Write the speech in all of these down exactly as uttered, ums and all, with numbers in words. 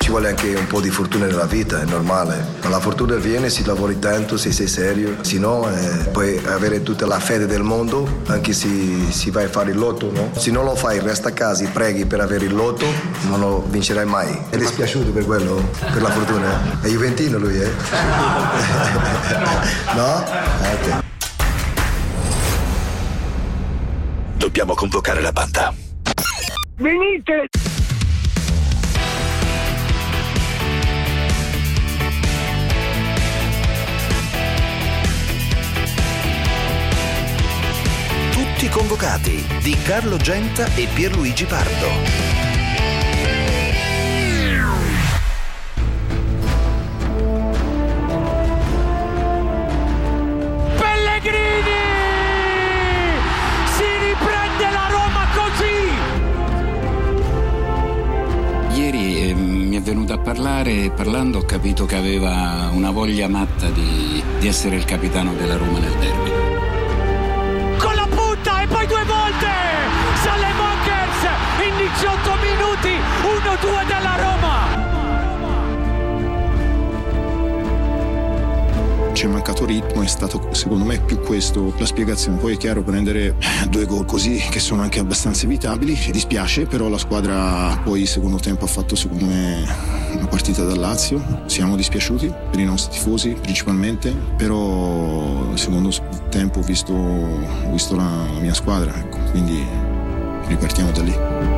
ci vuole anche un po' di fortuna nella vita, è normale. Ma la fortuna viene se lavori tanto, se sei serio, se no eh, puoi avere tutta la fede del mondo, anche se si vai a fare il lotto, no? Se non lo fai, resta a casa, preghi per avere il lotto, non lo vincerai mai. È dispiaciuto per quello? Per la fortuna? È juventino lui, eh? No? Ok. Dobbiamo convocare la banda. Venite! Tutti convocati di Carlo Genta e Pierluigi Pardo. Venuto a parlare e parlando ho capito che aveva una voglia matta di, di essere il capitano della Roma nel derby. Con la punta e poi due volte Saelemaekers in diciotto minuti, uno due della Roma. C'è mancato ritmo, è stato secondo me più questo la spiegazione. Poi è chiaro, prendere due gol così che sono anche abbastanza evitabili dispiace, però la squadra poi secondo tempo ha fatto secondo me una partita da Lazio. Siamo dispiaciuti per i nostri tifosi principalmente, però secondo tempo ho visto, ho visto la, la mia squadra, ecco. Quindi ripartiamo da lì.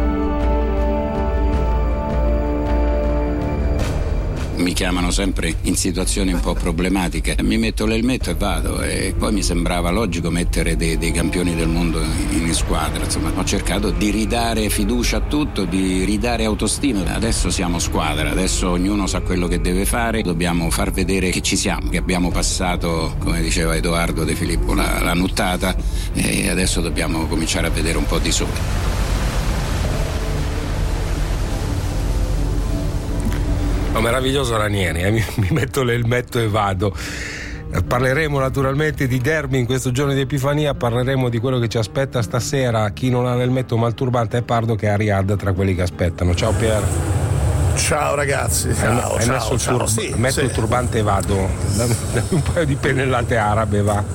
Mi chiamano sempre in situazioni un po' problematiche, mi metto l'elmetto e vado, e poi mi sembrava logico mettere dei, dei campioni del mondo in, in squadra. Insomma, ho cercato di ridare fiducia a tutto, di ridare autostima. Adesso siamo squadra, adesso ognuno sa quello che deve fare, dobbiamo far vedere che ci siamo, che abbiamo passato, come diceva Edoardo De Filippo, la, la nuttata, e adesso dobbiamo cominciare a vedere un po' di sole. Oh, meraviglioso Ranieri, eh? mi, mi metto l'elmetto e vado. Parleremo naturalmente di derby in questo giorno di Epifania, parleremo di quello che ci aspetta stasera. Chi non ha l'elmetto mal turbante è Pardo, che è a Riyadh tra quelli che aspettano. Ciao Pier. Ciao ragazzi, ciao, hai ciao, messo ciao, il tur- sì, metto sì. il turbante e vado. Dammi un paio di pennellate arabe, va.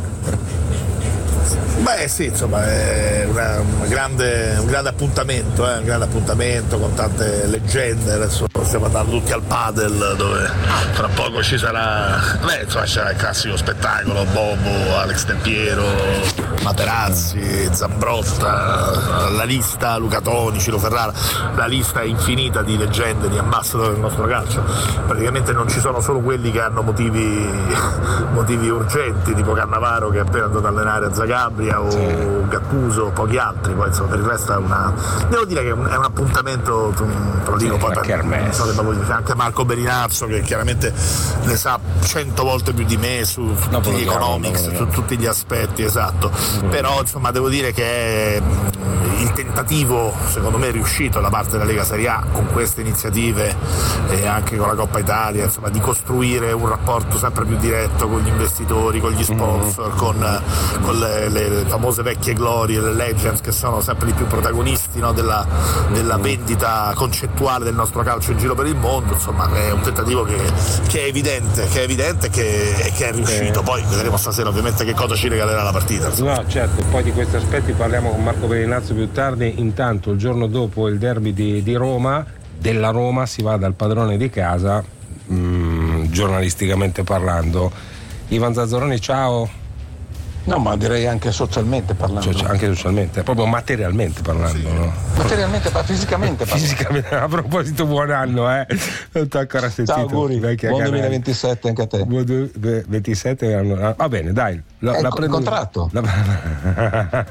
Beh sì, insomma è una, una grande, un grande appuntamento, eh, un grande appuntamento con tante leggende. Adesso stiamo andando tutti al padel, dove fra poco ci sarà, beh insomma c'è il classico spettacolo, Bobo, Alex Del Piero, Materazzi, Zambrotta, la lista, Luca Toni, Ciro Ferrara, la lista è infinita di leggende, di ambassador del nostro calcio. Praticamente non ci sono solo quelli che hanno motivi, motivi urgenti, tipo Cannavaro che è appena andato a allenare a Zagabria, o sì. Gattuso, pochi altri. Poi insomma per il resto è una, devo dire che è un, è un appuntamento, te lo dico, sì, poi per, non so che anche Marco Berinazzo, che chiaramente ne sa cento volte più di me su tutti gli economics, su tutti gli aspetti, esatto. Mm. Però insomma devo dire che il tentativo secondo me è riuscito da parte della Lega Serie A, con queste iniziative e anche con la Coppa Italia, insomma, di costruire un rapporto sempre più diretto con gli investitori, con gli sponsor, mm. con, con le, le famose vecchie glorie, le legends, che sono sempre di più protagonisti, no, della, della vendita concettuale del nostro calcio in giro per il mondo. Insomma è un tentativo che, che è evidente, che è evidente che, e che è riuscito. Poi vedremo stasera ovviamente che cosa ci regalerà la partita. Insomma. No, certo, poi di questi aspetti parliamo con Marco Berinazzo più tardi. Intanto il giorno dopo il derby di, di Roma, della Roma si va dal padrone di casa, mh, giornalisticamente parlando. Ivan Zazzaroni, ciao. No, ma direi anche socialmente parlando. Cioè, anche socialmente, proprio materialmente parlando, sì. No? Materialmente, ma fisicamente parlando. Fisicamente, a proposito, buon anno, eh. Non ti ho ancora sentito. Ciao, auguri. Buon duemilaventisette anche a te. Buon duemilaventisette anno. Va bene, dai. La, è la il prendo... contratto. La...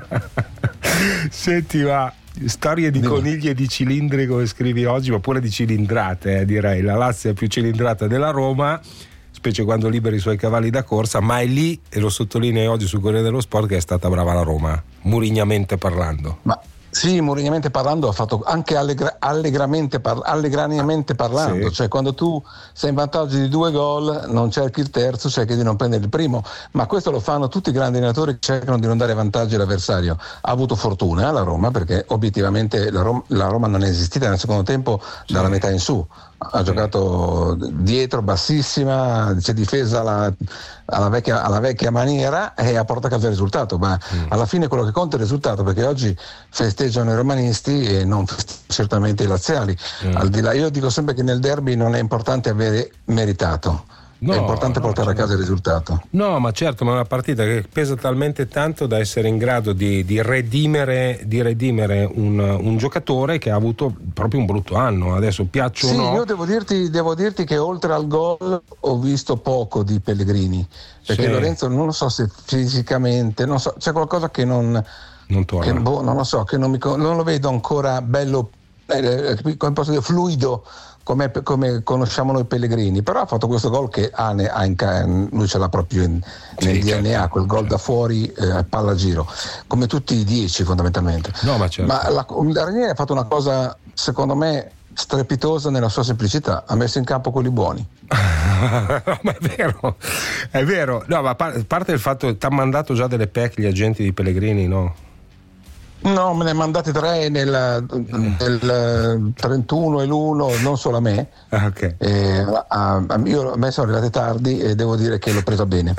Senti, va. Storie di Dimmi. Conigli e di cilindri, come scrivi oggi, ma pure di cilindrate, eh, direi. La Lazio è più cilindrata della Roma, specie quando libera i suoi cavalli da corsa, ma è lì, e lo sottolinei oggi sul Corriere dello Sport, che è stata brava la Roma, murignamente parlando. Ma sì, murignamente parlando, ha fatto anche allegra, allegramente, par, allegraniamente parlando, sì. Cioè quando tu sei in vantaggio di due gol non cerchi il terzo, cerchi di non prendere il primo, ma questo lo fanno tutti i grandi allenatori che cercano di non dare vantaggio all'avversario. Ha avuto fortuna la Roma, perché obiettivamente la Roma, la Roma non è esistita nel secondo tempo dalla sì. metà in su. ha giocato dietro, bassissima, si è difesa alla, alla, vecchia, alla vecchia maniera e ha portato a casa il risultato, ma mm. alla fine quello che conta è il risultato, perché oggi festeggiano i romanisti e non certamente i laziali. Mm. Al di là, io dico sempre che nel derby non è importante avere meritato. No, è importante no, portare certo. a casa il risultato. No, ma certo, ma è una partita che pesa talmente tanto da essere in grado di, di redimere, di redimere un, un giocatore che ha avuto proprio un brutto anno. Adesso piaccio sì, o no. Io devo dirti, devo dirti che oltre al gol ho visto poco di Pellegrini, perché sì. Lorenzo non lo so se fisicamente, non so, c'è qualcosa che non, non torna. Che, boh, non lo so, che non, mi, non lo vedo ancora bello, eh, come posso dire, fluido. Come, come conosciamo noi Pellegrini, però ha fatto questo gol che ha, ha in, lui ce l'ha proprio in, nel sì, D N A, certo. Quel gol da fuori eh, palla a giro, come tutti i dieci fondamentalmente. No, ma certo. Ma la, la Ranieri ha fatto una cosa secondo me strepitosa nella sua semplicità, ha messo in campo quelli buoni. No, ma è vero, è vero. No, ma a parte il fatto che ti ha mandato già delle P E C gli agenti di Pellegrini, no? No, me ne mandate tre nel, nel trentuno e l'uno, non solo a me. Ah, okay. E a, a, io, a me sono arrivate tardi e devo dire che l'ho presa bene.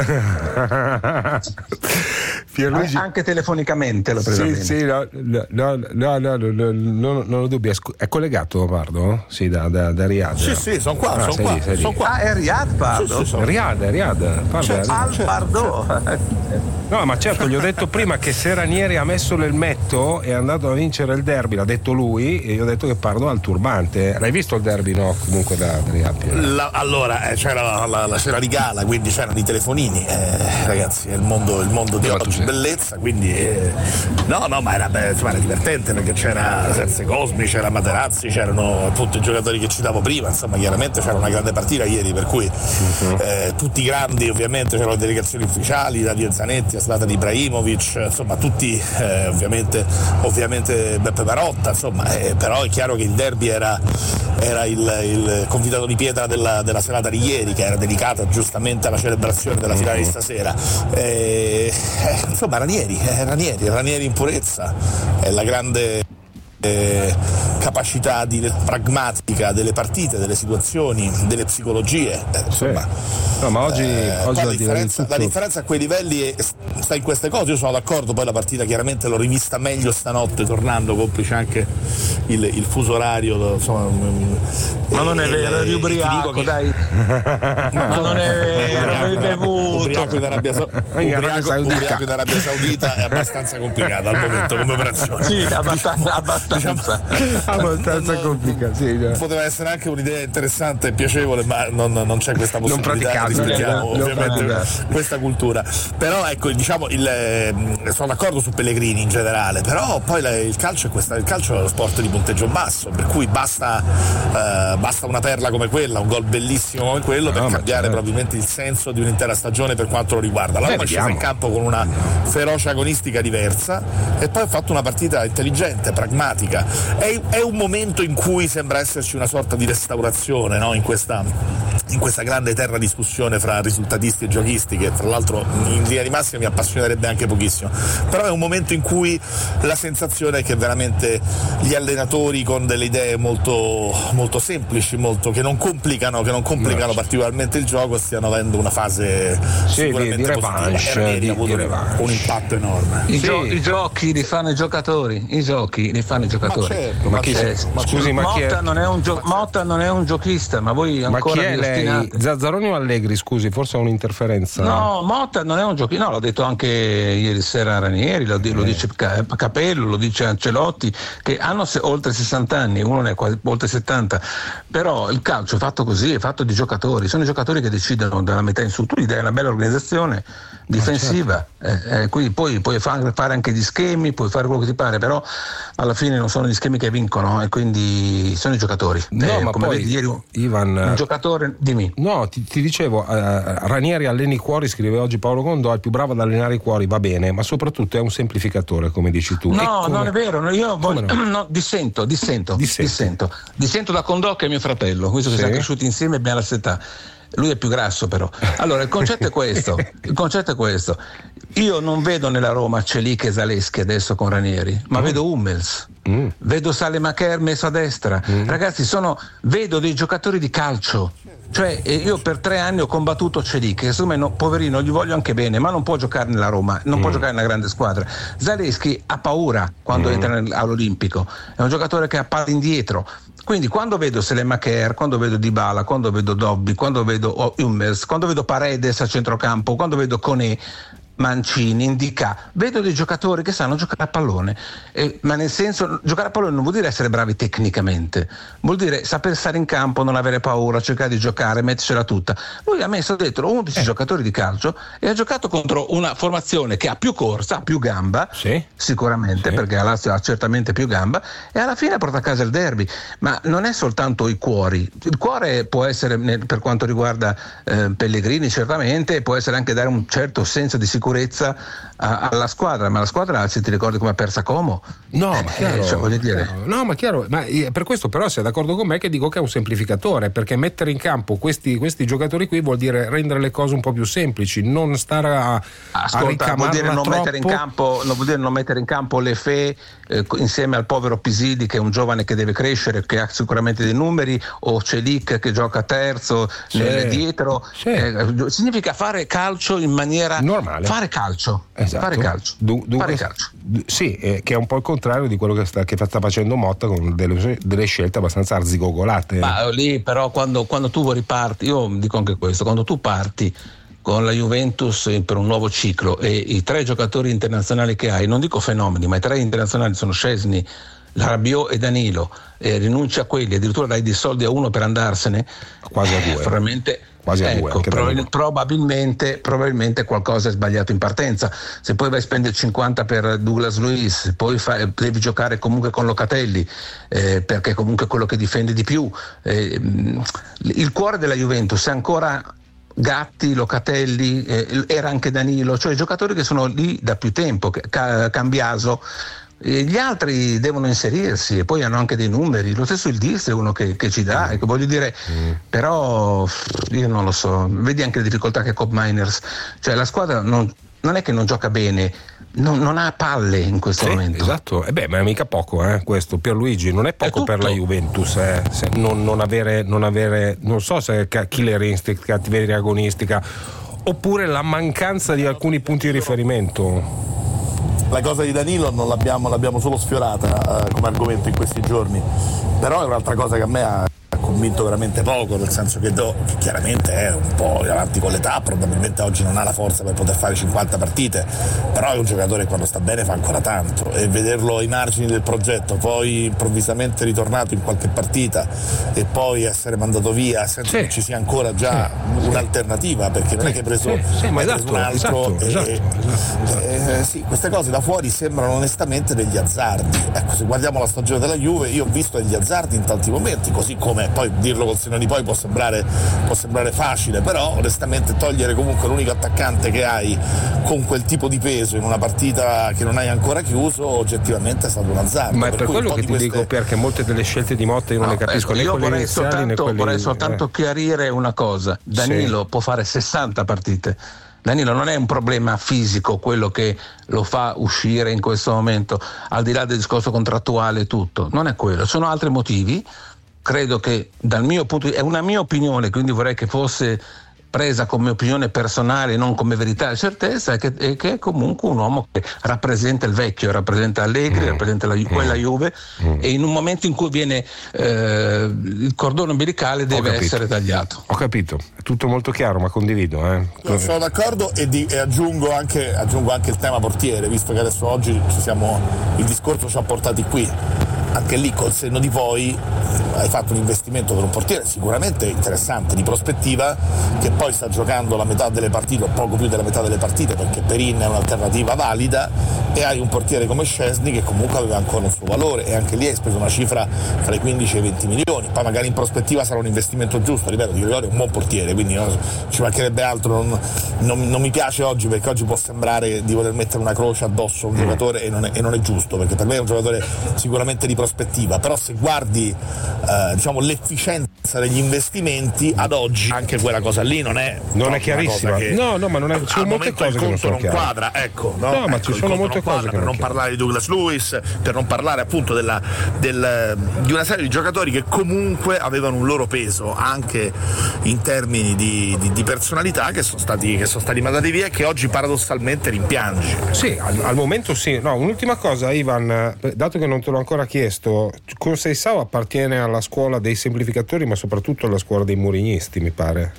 Pierluigi... Anche telefonicamente l'ho presa sì, bene. Sì, no, no, no, no, no, no, no, no, non lo dubbio. È collegato Pardo? Sì, da, da, da Riyadh. Sì, sì, sono qua, ah, sono qua, lì, son qua. Ah, è Riyadh Pardo? Sì, sì, sono... Riyadh, Riyadh. Cioè, Al Pardo. No, ma certo, gli ho detto prima che se Ranieri ha messo l'elmetto è andato a vincere il derby, l'ha detto lui, e io ho detto che Pardo ha il turbante. L'hai visto il derby? No, comunque da, da la, allora eh, c'era la, la, la sera di gala, quindi c'erano i telefonini, eh, ragazzi, è il mondo, il mondo di oggi, sei... bellezza, quindi eh, no, no, ma era, beh, insomma, era divertente perché c'era Serse Cosmi, c'era Materazzi, c'erano tutti i giocatori che citavo prima, insomma, chiaramente c'era una grande partita ieri, per cui uh-huh. eh, tutti i grandi, ovviamente c'erano le delegazioni ufficiali, da Zanetti a Zlatan Ibrahimovic, insomma tutti eh, ovviamente ovviamente Beppe Marotta, insomma, eh, però è chiaro che il derby era, era il, il convitato di pietra della, della serata di ieri, che era dedicata giustamente alla celebrazione della finale di stasera. Eh, eh, insomma Ranieri, eh, Ranieri, Ranieri in purezza, è la grande Eh, capacità di, pragmatica delle partite, delle situazioni, delle psicologie, eh, insomma. No, ma oggi, eh, oggi la, differenza, tutto... la differenza a quei livelli è, sta in queste cose. Io sono d'accordo, poi la partita chiaramente l'ho rivista meglio stanotte tornando, complice anche il, il fuso orario, insomma, ma non è vero, eri ubriaco, che... dai. Ma non è vero, avevi bevuto. Ubriaco in Arabia, Sa- ubriaco, ubriaco in Arabia Saudita è abbastanza complicata al momento come operazione. Sì, abbastanza, abbastanza. Diciamo, abbastanza complicato, sì, no. Poteva essere anche un'idea interessante e piacevole, ma non, non c'è questa possibilità, rispettiamo ovviamente non questa cultura. Però ecco, diciamo, il, eh, sono d'accordo su Pellegrini in generale, però poi la, il calcio è questa, il calcio è lo sport di punteggio basso, per cui basta, eh, basta una perla come quella, un gol bellissimo come quello, no, per cambiare certo. probabilmente il senso di un'intera stagione per quanto lo riguarda. La Roma è scesa in campo con una ferocia agonistica diversa e poi ha fatto una partita intelligente, pragmatica. È, è un momento in cui sembra esserci una sorta di restaurazione, no? in, questa, in questa grande eterna discussione fra risultatisti e giochisti, che tra l'altro in linea di massima mi appassionerebbe anche pochissimo, però è un momento in cui la sensazione è che veramente gli allenatori con delle idee molto, molto semplici, molto, che non complicano, che non complicano no. particolarmente il gioco, stiano avendo una fase sì, sicuramente di, di positiva. revanche, di, ha avuto di un impatto enorme. I, sì. gio- I giochi li fanno i giocatori, i giochi li fanno i giocatori. Ma certo, ma ma chi certo, ma scusi, ma Motta, chi è? Non è un gio- Motta non è un giochista, ma voi ancora ma chi è vi ostinate. lei? Zazzaroni o Allegri? Scusi, forse ha un'interferenza. No, Motta non è un giochista, no, l'ho detto anche ieri sera a Ranieri, lo, eh. lo dice Capello, lo dice Ancelotti, che hanno se- oltre sessanta anni, uno ne ha quasi oltre settanta, però il calcio è fatto così, è fatto di giocatori, sono i giocatori che decidono dalla metà in su. Tu gli dai una bella organizzazione difensiva, certo. eh, eh, quindi poi puoi fare anche gli schemi, puoi fare quello che ti pare, però alla fine non sono gli schemi che vincono e quindi sono i giocatori. No, eh, ma come poi, vedi ieri un, Ivan, un giocatore, dimmi. No, ti, ti dicevo, uh, Ranieri allena i cuori, scrive oggi Paolo Condò, è il più bravo ad allenare i cuori, va bene, ma soprattutto è un semplificatore, come dici tu. No, come... non è vero, io voglio, no? no, dissento, dissento, dissento, dissento, dissento da Condò, che è mio fratello, visto che sì. siamo cresciuti insieme e abbiamo la stessa età. lui è più grasso però. Allora il concetto è questo, il concetto è questo. Io non vedo nella Roma Celic e Zaleschi adesso con Ranieri, ma mm. vedo Hummels, mm. vedo Salemaker messo a destra. Mm. Ragazzi, sono vedo dei giocatori di calcio. Cioè io per tre anni ho combattuto Celic, che secondo me no, poverino, gli voglio anche bene, ma non può giocare nella Roma, non mm. può giocare nella grande squadra. Zaleschi ha paura quando mm. entra all'Olimpico, è un giocatore che ha palla indietro. Quindi quando vedo Salemaker, quando vedo Dybala, quando vedo Dobby, quando vedo Hummels, quando vedo Paredes a centrocampo, quando vedo Koné, Mancini, Indica, vedo dei giocatori che sanno giocare a pallone, eh, ma nel senso, giocare a pallone non vuol dire essere bravi tecnicamente, vuol dire saper stare in campo, non avere paura, cercare di giocare, mettercela tutta. Lui ha messo dentro undici eh. giocatori di calcio e ha giocato contro una formazione che ha più corsa, ha più gamba, sì. sicuramente, sì. perché la Lazio ha certamente più gamba, e alla fine porta a casa il derby. Ma non è soltanto i cuori, il cuore può essere, per quanto riguarda eh, Pellegrini certamente, può essere anche dare un certo senso di sicurezza sicurezza a, alla squadra, ma la squadra, se ti ricordi come ha persa Como, no, ma chiaro, eh, cioè, voglio dire. chiaro, no ma chiaro, ma per questo però sei d'accordo con me che dico che è un semplificatore, perché mettere in campo questi, questi giocatori qui vuol dire rendere le cose un po' più semplici, non stare a, Ascolta, a vuol dire non troppo. mettere in campo, non vuol dire non mettere in campo le Fe eh, insieme al povero Pisili, che è un giovane che deve crescere, che ha sicuramente dei numeri, o Celic che gioca terzo, sì. nel, dietro, sì. eh, significa fare calcio in maniera normale. Fare calcio, esatto. fare calcio, du- dunque, fare calcio. Sì, eh, che è un po' il contrario di quello che sta, che sta facendo Motta, con delle, delle scelte abbastanza arzigogolate. Ma lì però quando, quando tu riparti, io dico anche questo, quando tu parti con la Juventus per un nuovo ciclo e i tre giocatori internazionali che hai, non dico fenomeni, ma i tre internazionali sono Szczesny, Rabiot e Danilo, e rinunci a quelli, addirittura dai dei soldi a uno per andarsene, quasi a due. Eh, probabilmente quasi a ecco, due, prob- probabilmente, probabilmente qualcosa è sbagliato in partenza. Se poi vai a spendere cinquanta per Douglas Luiz, poi fai, devi giocare comunque con Locatelli, eh, perché comunque è quello che difende di più. Eh, il cuore della Juventus è ancora Gatti, Locatelli, eh, era anche Danilo, cioè giocatori che sono lì da più tempo, ca- Cambiaso. E gli altri devono inserirsi e poi hanno anche dei numeri, lo stesso il Diz è uno che, che ci dà, ecco, voglio dire, mm. però io non lo so, vedi anche le difficoltà che ha Cop Miners, cioè la squadra non, non è che non gioca bene, non, non ha palle in questo sì, momento. Esatto, e eh beh, ma è mica poco eh, questo, Pierluigi, non è poco è per la Juventus, eh, se non, non avere, non avere, non so se è killer instinct, cattiveria agonistica, oppure la mancanza di alcuni punti di riferimento. La cosa di Danilo non l'abbiamo, l'abbiamo solo sfiorata eh, come argomento in questi giorni, però è un'altra cosa che a me ha convinto veramente poco, nel senso che, do, che chiaramente è un po' avanti con l'età, probabilmente oggi non ha la forza per poter fare cinquanta partite, però è un giocatore che quando sta bene fa ancora tanto, e vederlo ai margini del progetto, poi improvvisamente ritornato in qualche partita e poi essere mandato via senza sì. che ci sia ancora già sì. un'alternativa, perché non sì. è che hai preso, sì. Sì, ma hai esatto, preso un altro esatto, e, esatto, e, esatto. Eh, sì, queste cose da fuori sembrano onestamente degli azzardi. Ecco, se guardiamo la stagione della Juve, io ho visto degli azzardi in tanti momenti, così come poi dirlo col senno di poi può sembrare, può sembrare facile, però onestamente togliere comunque l'unico attaccante che hai con quel tipo di peso in una partita che non hai ancora chiuso, oggettivamente è stato un azzardo. Ma è per, per quello che ti queste... dico, perché molte delle scelte di Motta io non no, le capisco, ecco, né io quelle vorrei iniziali soltanto, né quelle... vorrei soltanto eh. chiarire una cosa: Danilo sì. può fare sessanta partite. Danilo non è un problema fisico quello che lo fa uscire in questo momento, al di là del discorso contrattuale e tutto, non è quello, sono altri motivi. Credo che dal mio punto di vista, è una mia opinione, quindi vorrei che fosse presa come opinione personale, non come verità e certezza, è che, è che è comunque un uomo che rappresenta il vecchio, rappresenta Allegri, mm. rappresenta la, quella Juve, mm. e in un momento in cui viene eh, il cordone umbilicale deve essere tagliato. Ho capito, è tutto molto chiaro, ma condivido. Eh. No, sono d'accordo e, di, e aggiungo, anche, aggiungo anche il tema portiere, visto che adesso oggi ci siamo, il discorso ci ha portati qui. Anche lì col senno di poi hai fatto un investimento per un portiere sicuramente interessante, di prospettiva, che poi sta giocando la metà delle partite o poco più della metà delle partite, perché Perin è un'alternativa valida, e hai un portiere come Szczesny che comunque aveva ancora un suo valore, e anche lì hai speso una cifra tra i quindici e i venti milioni, poi magari in prospettiva sarà un investimento giusto. Ripeto, Di Gregorio è un buon portiere, quindi no, ci mancherebbe altro, non, non, non mi piace oggi, perché oggi può sembrare di voler mettere una croce addosso a un giocatore, e non è, e non è giusto, perché per me è un giocatore sicuramente di prospettiva, però se guardi eh, diciamo l'efficienza degli investimenti ad oggi anche quella cosa lì non è non è chiarissima. Che No, no, ma non è, ci sono molte cose che non sono chiare. Quadra, ecco, no? No, ecco, ma ci sono molte cose che per non chiare. parlare di Douglas Lewis, per non parlare appunto della, del, di una serie di giocatori che comunque avevano un loro peso anche in termini di, di, di personalità che sono stati che sono stati mandati via e che oggi paradossalmente rimpiangi. Sì, al, al momento sì. No, un'ultima cosa, Ivan, dato che non te l'ho ancora chiesto, Conceição appartiene alla scuola dei semplificatori, ma soprattutto alla scuola dei murignisti, mi pare.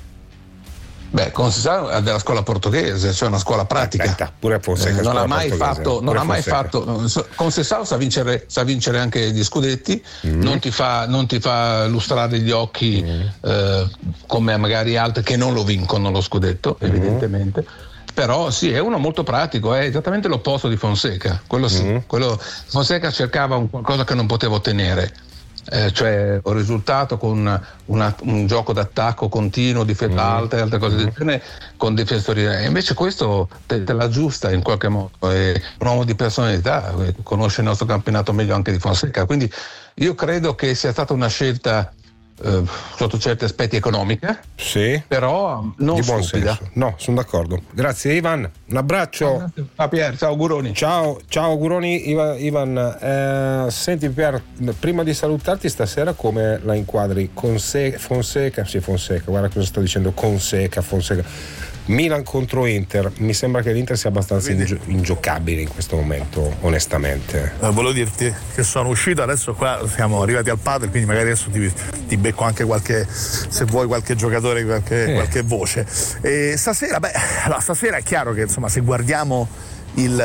Beh, Conceição è della scuola portoghese, cioè una scuola pratica. Aspetta, pure Fonseca, eh, non ha mai fatto, non ha mai fatto. Conceição sa vincere, sa vincere anche gli scudetti, mm. non ti fa, non ti fa lustrare gli occhi mm. eh, come magari altri che non lo vincono lo scudetto, mm. evidentemente. Però sì, è uno molto pratico, è esattamente l'opposto di Fonseca. Quello sì, mm. quello, Fonseca cercava un qualcosa che non poteva ottenere. Eh, cioè un risultato con una, un gioco d'attacco continuo, difesa mm. alta e altre cose del genere con difensori, e invece questo te, te l'aggiusta in qualche modo, è un uomo di personalità, conosce il nostro campionato meglio anche di Fonseca, quindi io credo che sia stata una scelta eh, sotto certi aspetti economica, sì, però non di buon stupida. senso. No, sono d'accordo. Grazie Ivan, un abbraccio. Ah, Pier, ciao Guroni. Ciao, ciao Guroni. Ivan, Ivan eh, senti Pier, prima di salutarti stasera come la inquadri? Conse- Fonseca, sì Fonseca, guarda cosa sto dicendo, Fonseca, Fonseca. Milan contro Inter, mi sembra che l'Inter sia abbastanza ingio- ingiocabile in questo momento, onestamente. Eh, volevo dirti che sono uscito, adesso qua siamo arrivati al padel, quindi magari adesso ti, ti becco anche qualche, se vuoi, qualche giocatore, qualche, eh. qualche voce. E stasera, beh, allora, stasera è chiaro che insomma se guardiamo il,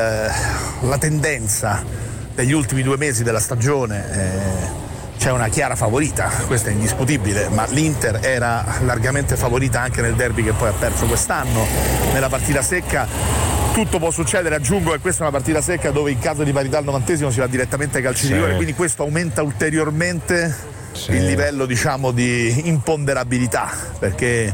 la tendenza degli ultimi due mesi della stagione, eh, c'è una chiara favorita, questo è indiscutibile, ma l'Inter era largamente favorita anche nel derby che poi ha perso quest'anno. Nella partita secca tutto può succedere, aggiungo che questa è una partita secca dove in caso di parità al novantesimo si va direttamente ai calci di rigore, quindi questo aumenta ulteriormente sì. il livello, diciamo, di imponderabilità, perché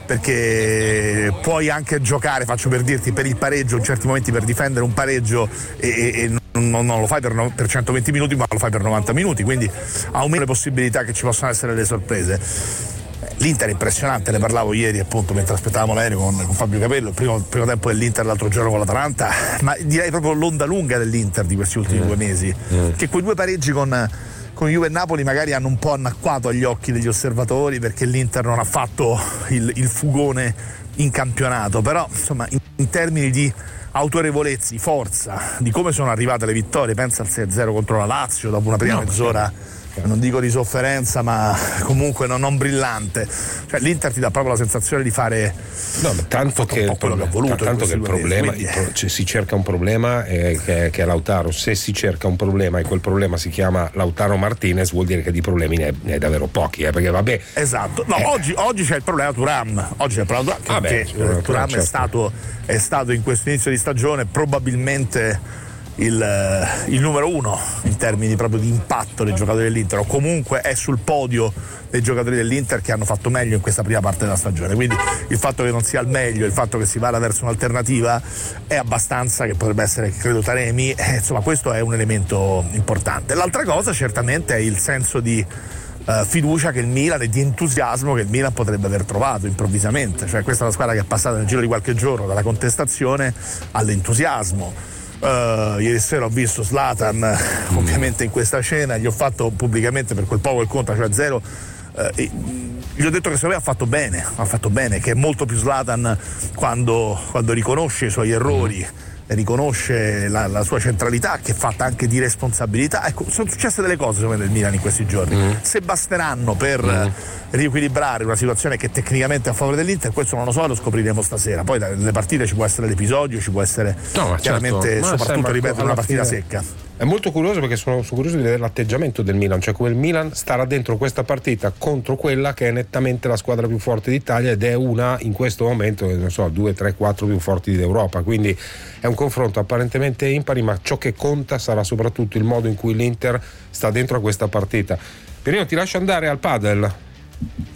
perché puoi anche giocare, faccio per dirti, per il pareggio in certi momenti, per difendere un pareggio e, e non, non lo fai per, no, per centoventi minuti, ma lo fai per novanta minuti, quindi aumenta le possibilità che ci possano essere le sorprese. L'Inter è impressionante, ne parlavo ieri appunto mentre aspettavamo l'aereo con, con Fabio Capello, il primo, il primo tempo dell'Inter l'altro giorno con l'Atalanta, ma direi proprio l'onda lunga dell'Inter di questi ultimi mm. due mesi, mm. che quei due pareggi con con Juve e Napoli magari hanno un po' annacquato agli occhi degli osservatori, perché l'Inter non ha fatto il, il fugone in campionato, però insomma in, in termini di autorevolezza, forza, di come sono arrivate le vittorie, pensa al sei a zero contro la Lazio dopo una prima no, mezz'ora non dico di sofferenza, ma comunque non, non brillante, cioè l'Inter ti dà proprio la sensazione di fare no, ma tanto che il, pro- che voluto tanto che il problema mesi, quindi... cioè, si cerca un problema eh, che, che è Lautaro. Se si cerca un problema e quel problema si chiama Lautaro Martinez, vuol dire che di problemi ne è, ne è davvero pochi, eh, perché vabbè esatto, no, eh. oggi, oggi c'è il problema Thuram, oggi c'è il problema Thuram, ah, perché beh, Thuram certo. è stato è stato in questo inizio di stagione probabilmente Il, il numero uno in termini proprio di impatto dei giocatori dell'Inter, o comunque è sul podio dei giocatori dell'Inter che hanno fatto meglio in questa prima parte della stagione, quindi il fatto che non sia al meglio, il fatto che si vada verso un'alternativa è abbastanza, che potrebbe essere credo Taremi, eh, insomma questo è un elemento importante. L'altra cosa certamente è il senso di Uh, fiducia che il Milan e di entusiasmo che il Milan potrebbe aver trovato improvvisamente, cioè questa è una squadra che è passata nel giro di qualche giorno dalla contestazione all'entusiasmo. Uh, ieri sera ho visto Zlatan mm. ovviamente in questa scena, gli ho fatto pubblicamente per quel poco il conto, cioè zero, uh, e gli ho detto che secondo me ha fatto bene, ha fatto bene, che è molto più Zlatan quando, quando riconosce i suoi errori, mm. riconosce la, la sua centralità, che è fatta anche di responsabilità. Ecco, sono successe delle cose secondo me del Milan in questi giorni, mm. se basteranno per mm. riequilibrare una situazione che tecnicamente è a favore dell'Inter, questo non lo so, lo scopriremo stasera. Poi nelle partite ci può essere l'episodio, ci può essere no, chiaramente certo. soprattutto ripeto una partita fine... secca. È molto curioso perché sono, sono curioso di vedere l'atteggiamento del Milan, cioè come il Milan starà dentro questa partita contro quella che è nettamente la squadra più forte d'Italia ed è una in questo momento, non so, due, tre, quattro più forti d'Europa, quindi è un confronto apparentemente impari, ma ciò che conta sarà soprattutto il modo in cui l'Inter sta dentro a questa partita. Pierino, ti lascio andare al padel.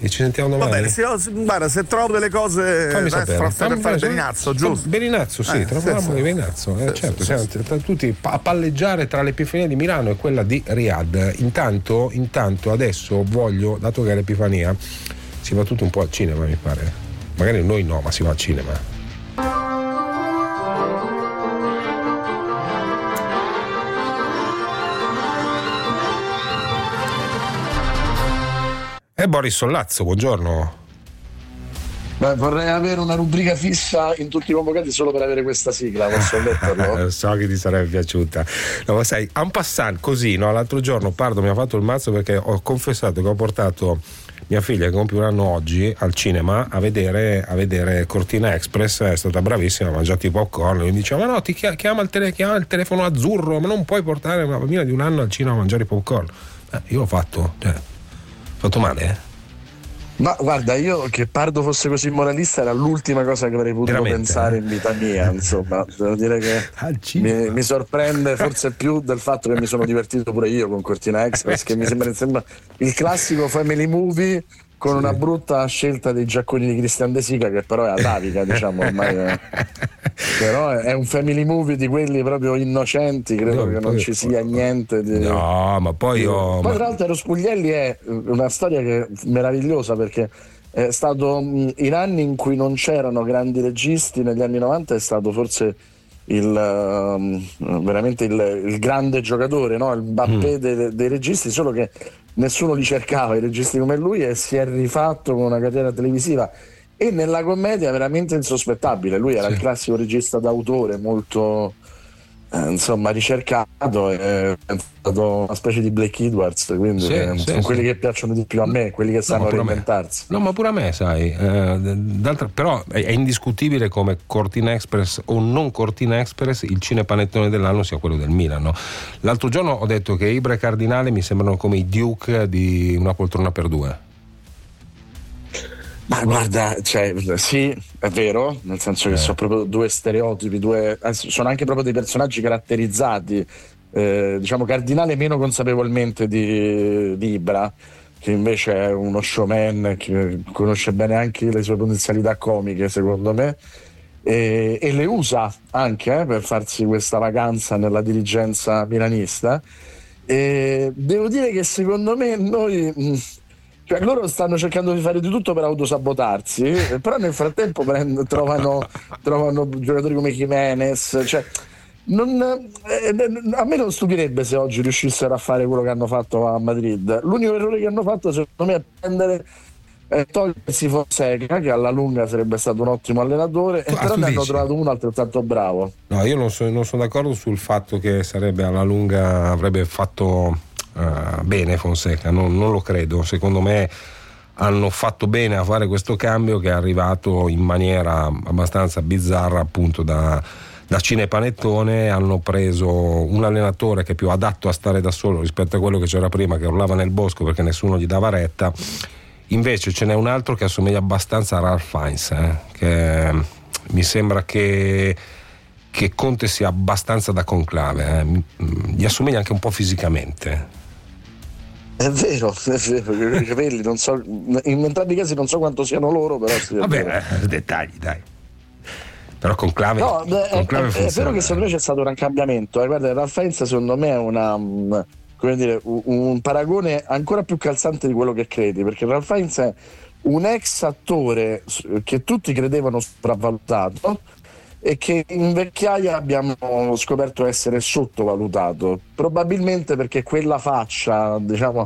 e ci sentiamo domani. Va bene, se, guarda, se trovo delle cose fammi dai, sapere. fammi fare Beninazzo, giusto? Beninazzo, sì, eh, troviamo sì, di Beninazzo, eh, sì, certo, sì, siamo sì. tutti a palleggiare tra l'Epifania di Milano e quella di Riyadh. Intanto, intanto adesso voglio, dato che è l'Epifania, si va tutto un po' al cinema, mi pare. Magari noi no, ma si va al cinema. E Boris Sollazzo, buongiorno. Beh, vorrei avere una rubrica fissa in tutti i convocati solo per avere questa sigla, posso metterlo? So che ti sarebbe piaciuta. No, ma sai, en passant così, no? L'altro giorno Pardo mi ha fatto il mazzo perché ho confessato che ho portato mia figlia che compie un anno oggi al cinema a vedere, a vedere Cortina Express. È stata bravissima, ha mangiato i popcorn e mi diceva: ma no, ti chiama il, tele, chiama il telefono azzurro, ma non puoi portare una bambina di un anno al cinema a mangiare i popcorn. Eh, io l'ho fatto, cioè, fatto male, eh? Ma guarda, io che Pardo fosse così moralista era l'ultima cosa che avrei potuto Veramente, pensare eh? in vita mia, insomma, devo dire che mi, mi sorprende forse più del fatto che mi sono divertito pure io con Cortina Express, che mi sembra, sembra il classico family movie con sì. una brutta scelta dei giacconi di Christian De Sica, che però è atavica, diciamo ormai è, però è un family movie di quelli proprio innocenti, credo no, che non ci sia niente di... no ma poi io poi tra l'altro Spuglielli è una storia che è meravigliosa, perché è stato in anni in cui non c'erano grandi registi, negli anni novanta è stato forse il uh, veramente il, il grande giocatore, no? Il Mbappé mm. dei, dei registi, solo che nessuno li cercava i registi come lui, e si è rifatto con una carriera televisiva e nella commedia veramente insospettabile. Lui era sì. il classico regista d'autore molto eh, insomma ricercato, è stato una specie di Blake Edwards, quindi sì, eh, sì, sono sì. quelli che piacciono di più a me, quelli che sanno no, reinventarsi. No, ma pure a me, sai, eh, d'altra, però è, è indiscutibile come Cortina Express o non Cortina Express il cinepanettone dell'anno sia quello del Milan, no? L'altro giorno ho detto che Ibra e Cardinale mi sembrano come i Duke di Una poltrona per due. Ma guarda, cioè, sì, è vero, nel senso che eh. sono proprio due stereotipi, due, sono anche proprio dei personaggi caratterizzati, eh, diciamo Cardinale meno consapevolmente di, di Ibra, che invece è uno showman che conosce bene anche le sue potenzialità comiche, secondo me, e, e le usa anche eh, per farsi questa vacanza nella dirigenza milanista. E devo dire che secondo me noi... Mh, cioè, loro stanno cercando di fare di tutto per autosabotarsi, però nel frattempo prend- trovano, trovano giocatori come Jimenez, cioè, non, eh, a me non stupirebbe se oggi riuscissero a fare quello che hanno fatto a Madrid. L'unico errore che hanno fatto secondo me è prendere eh, togliersi Fonseca, che alla lunga sarebbe stato un ottimo allenatore, ah, però ne hanno trovato uno altrettanto bravo. No, io non, so, non sono d'accordo sul fatto che sarebbe alla lunga avrebbe fatto Uh, bene Fonseca, non, non lo credo. Secondo me hanno fatto bene a fare questo cambio, che è arrivato in maniera abbastanza bizzarra appunto da, da cinepanettone. Hanno preso un allenatore che è più adatto a stare da solo rispetto a quello che c'era prima, che urlava nel bosco perché nessuno gli dava retta. Invece ce n'è un altro che assomiglia abbastanza a Ralph Fiennes, eh, che mi sembra che che Conte sia abbastanza da conclave, eh. Gli assomiglia anche un po' fisicamente. È vero, è vero, i capelli non so, in entrambi i casi non so quanto siano loro, però sì, vabbè, eh, dettagli, dai. Però conclave, no, beh, conclave è, è, è vero che secondo me c'è stato un cambiamento, eh. Guarda, Ralph Fiennes secondo me è una come dire, un, un paragone ancora più calzante di quello che credi, perché Ralph Fiennes è un ex attore che tutti credevano sopravvalutato e che in vecchiaia abbiamo scoperto essere sottovalutato, probabilmente perché quella faccia, diciamo,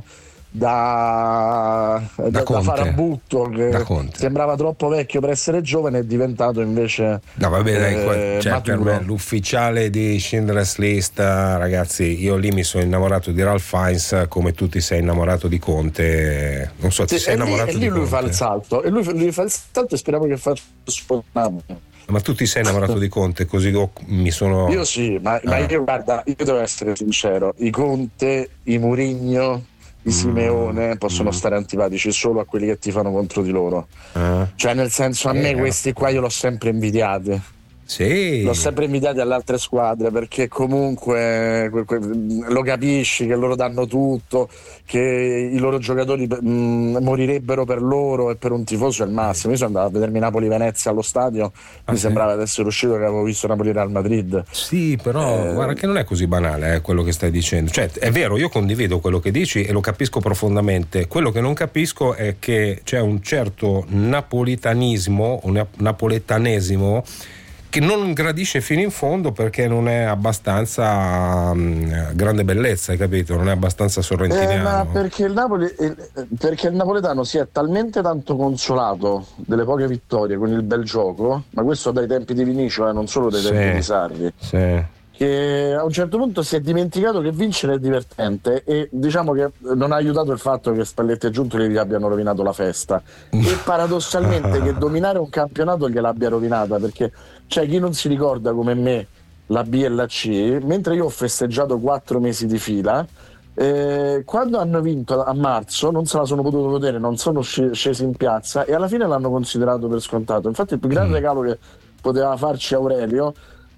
da, da, da, da farabutto, che da sembrava troppo vecchio per essere giovane, è diventato invece no, vabbè, dai, eh, cioè, per me l'ufficiale di Schindler's List, ragazzi, io lì mi sono innamorato di Ralph Fiennes come tu ti sei innamorato di Conte, non so, ti sì, sei innamorato lì, di e lui Conte. fa il salto e lui, lui fa il salto e speriamo che faccia spontaneo. Ma tu ti sei innamorato di Conte, così io mi sono... Io sì, ma, ah. ma io guarda, io devo essere sincero, i Conte, i Mourinho, i Simeone mm. possono mm. stare antipatici solo a quelli che tifano contro di loro. Uh. Cioè nel senso, a eh, me questi qua io l'ho sempre invidiati. Sì. L'ho sempre invidiati alle altre squadre, perché comunque lo capisci che loro danno tutto, che i loro giocatori mh, morirebbero per loro, e per un tifoso è il massimo. Io sono andato a vedermi Napoli-Venezia allo stadio, ah, mi sì. sembrava di essere uscito che avevo visto Napoli-Real Madrid. Sì, però eh... guarda che non è così banale eh, quello che stai dicendo. Cioè, è vero, io condivido quello che dici e lo capisco profondamente. Quello che non capisco è che c'è un certo napolitanismo o napoletanesimo che non gradisce fino in fondo, perché non è abbastanza um, grande bellezza, hai capito? Non è abbastanza sorrentiniano. Eh, ma perché il Napoli, perché il napoletano si è talmente tanto consolato delle poche vittorie con il bel gioco, ma questo dai tempi di Vinicio, eh, non solo dai sì, tempi di Sarri. Sì. Che a un certo punto si è dimenticato che vincere è divertente, e diciamo che non ha aiutato il fatto che Spalletti e Giuntoli gli abbiano rovinato la festa, e paradossalmente che dominare un campionato gliel'abbia rovinata, perché c'è chi non si ricorda come me la B e la C, mentre io ho festeggiato quattro mesi di fila. Eh, quando hanno vinto a marzo non se la sono potuto godere, non sono scesi in piazza, e alla fine l'hanno considerato per scontato. Infatti il più grande regalo che poteva farci Aurelio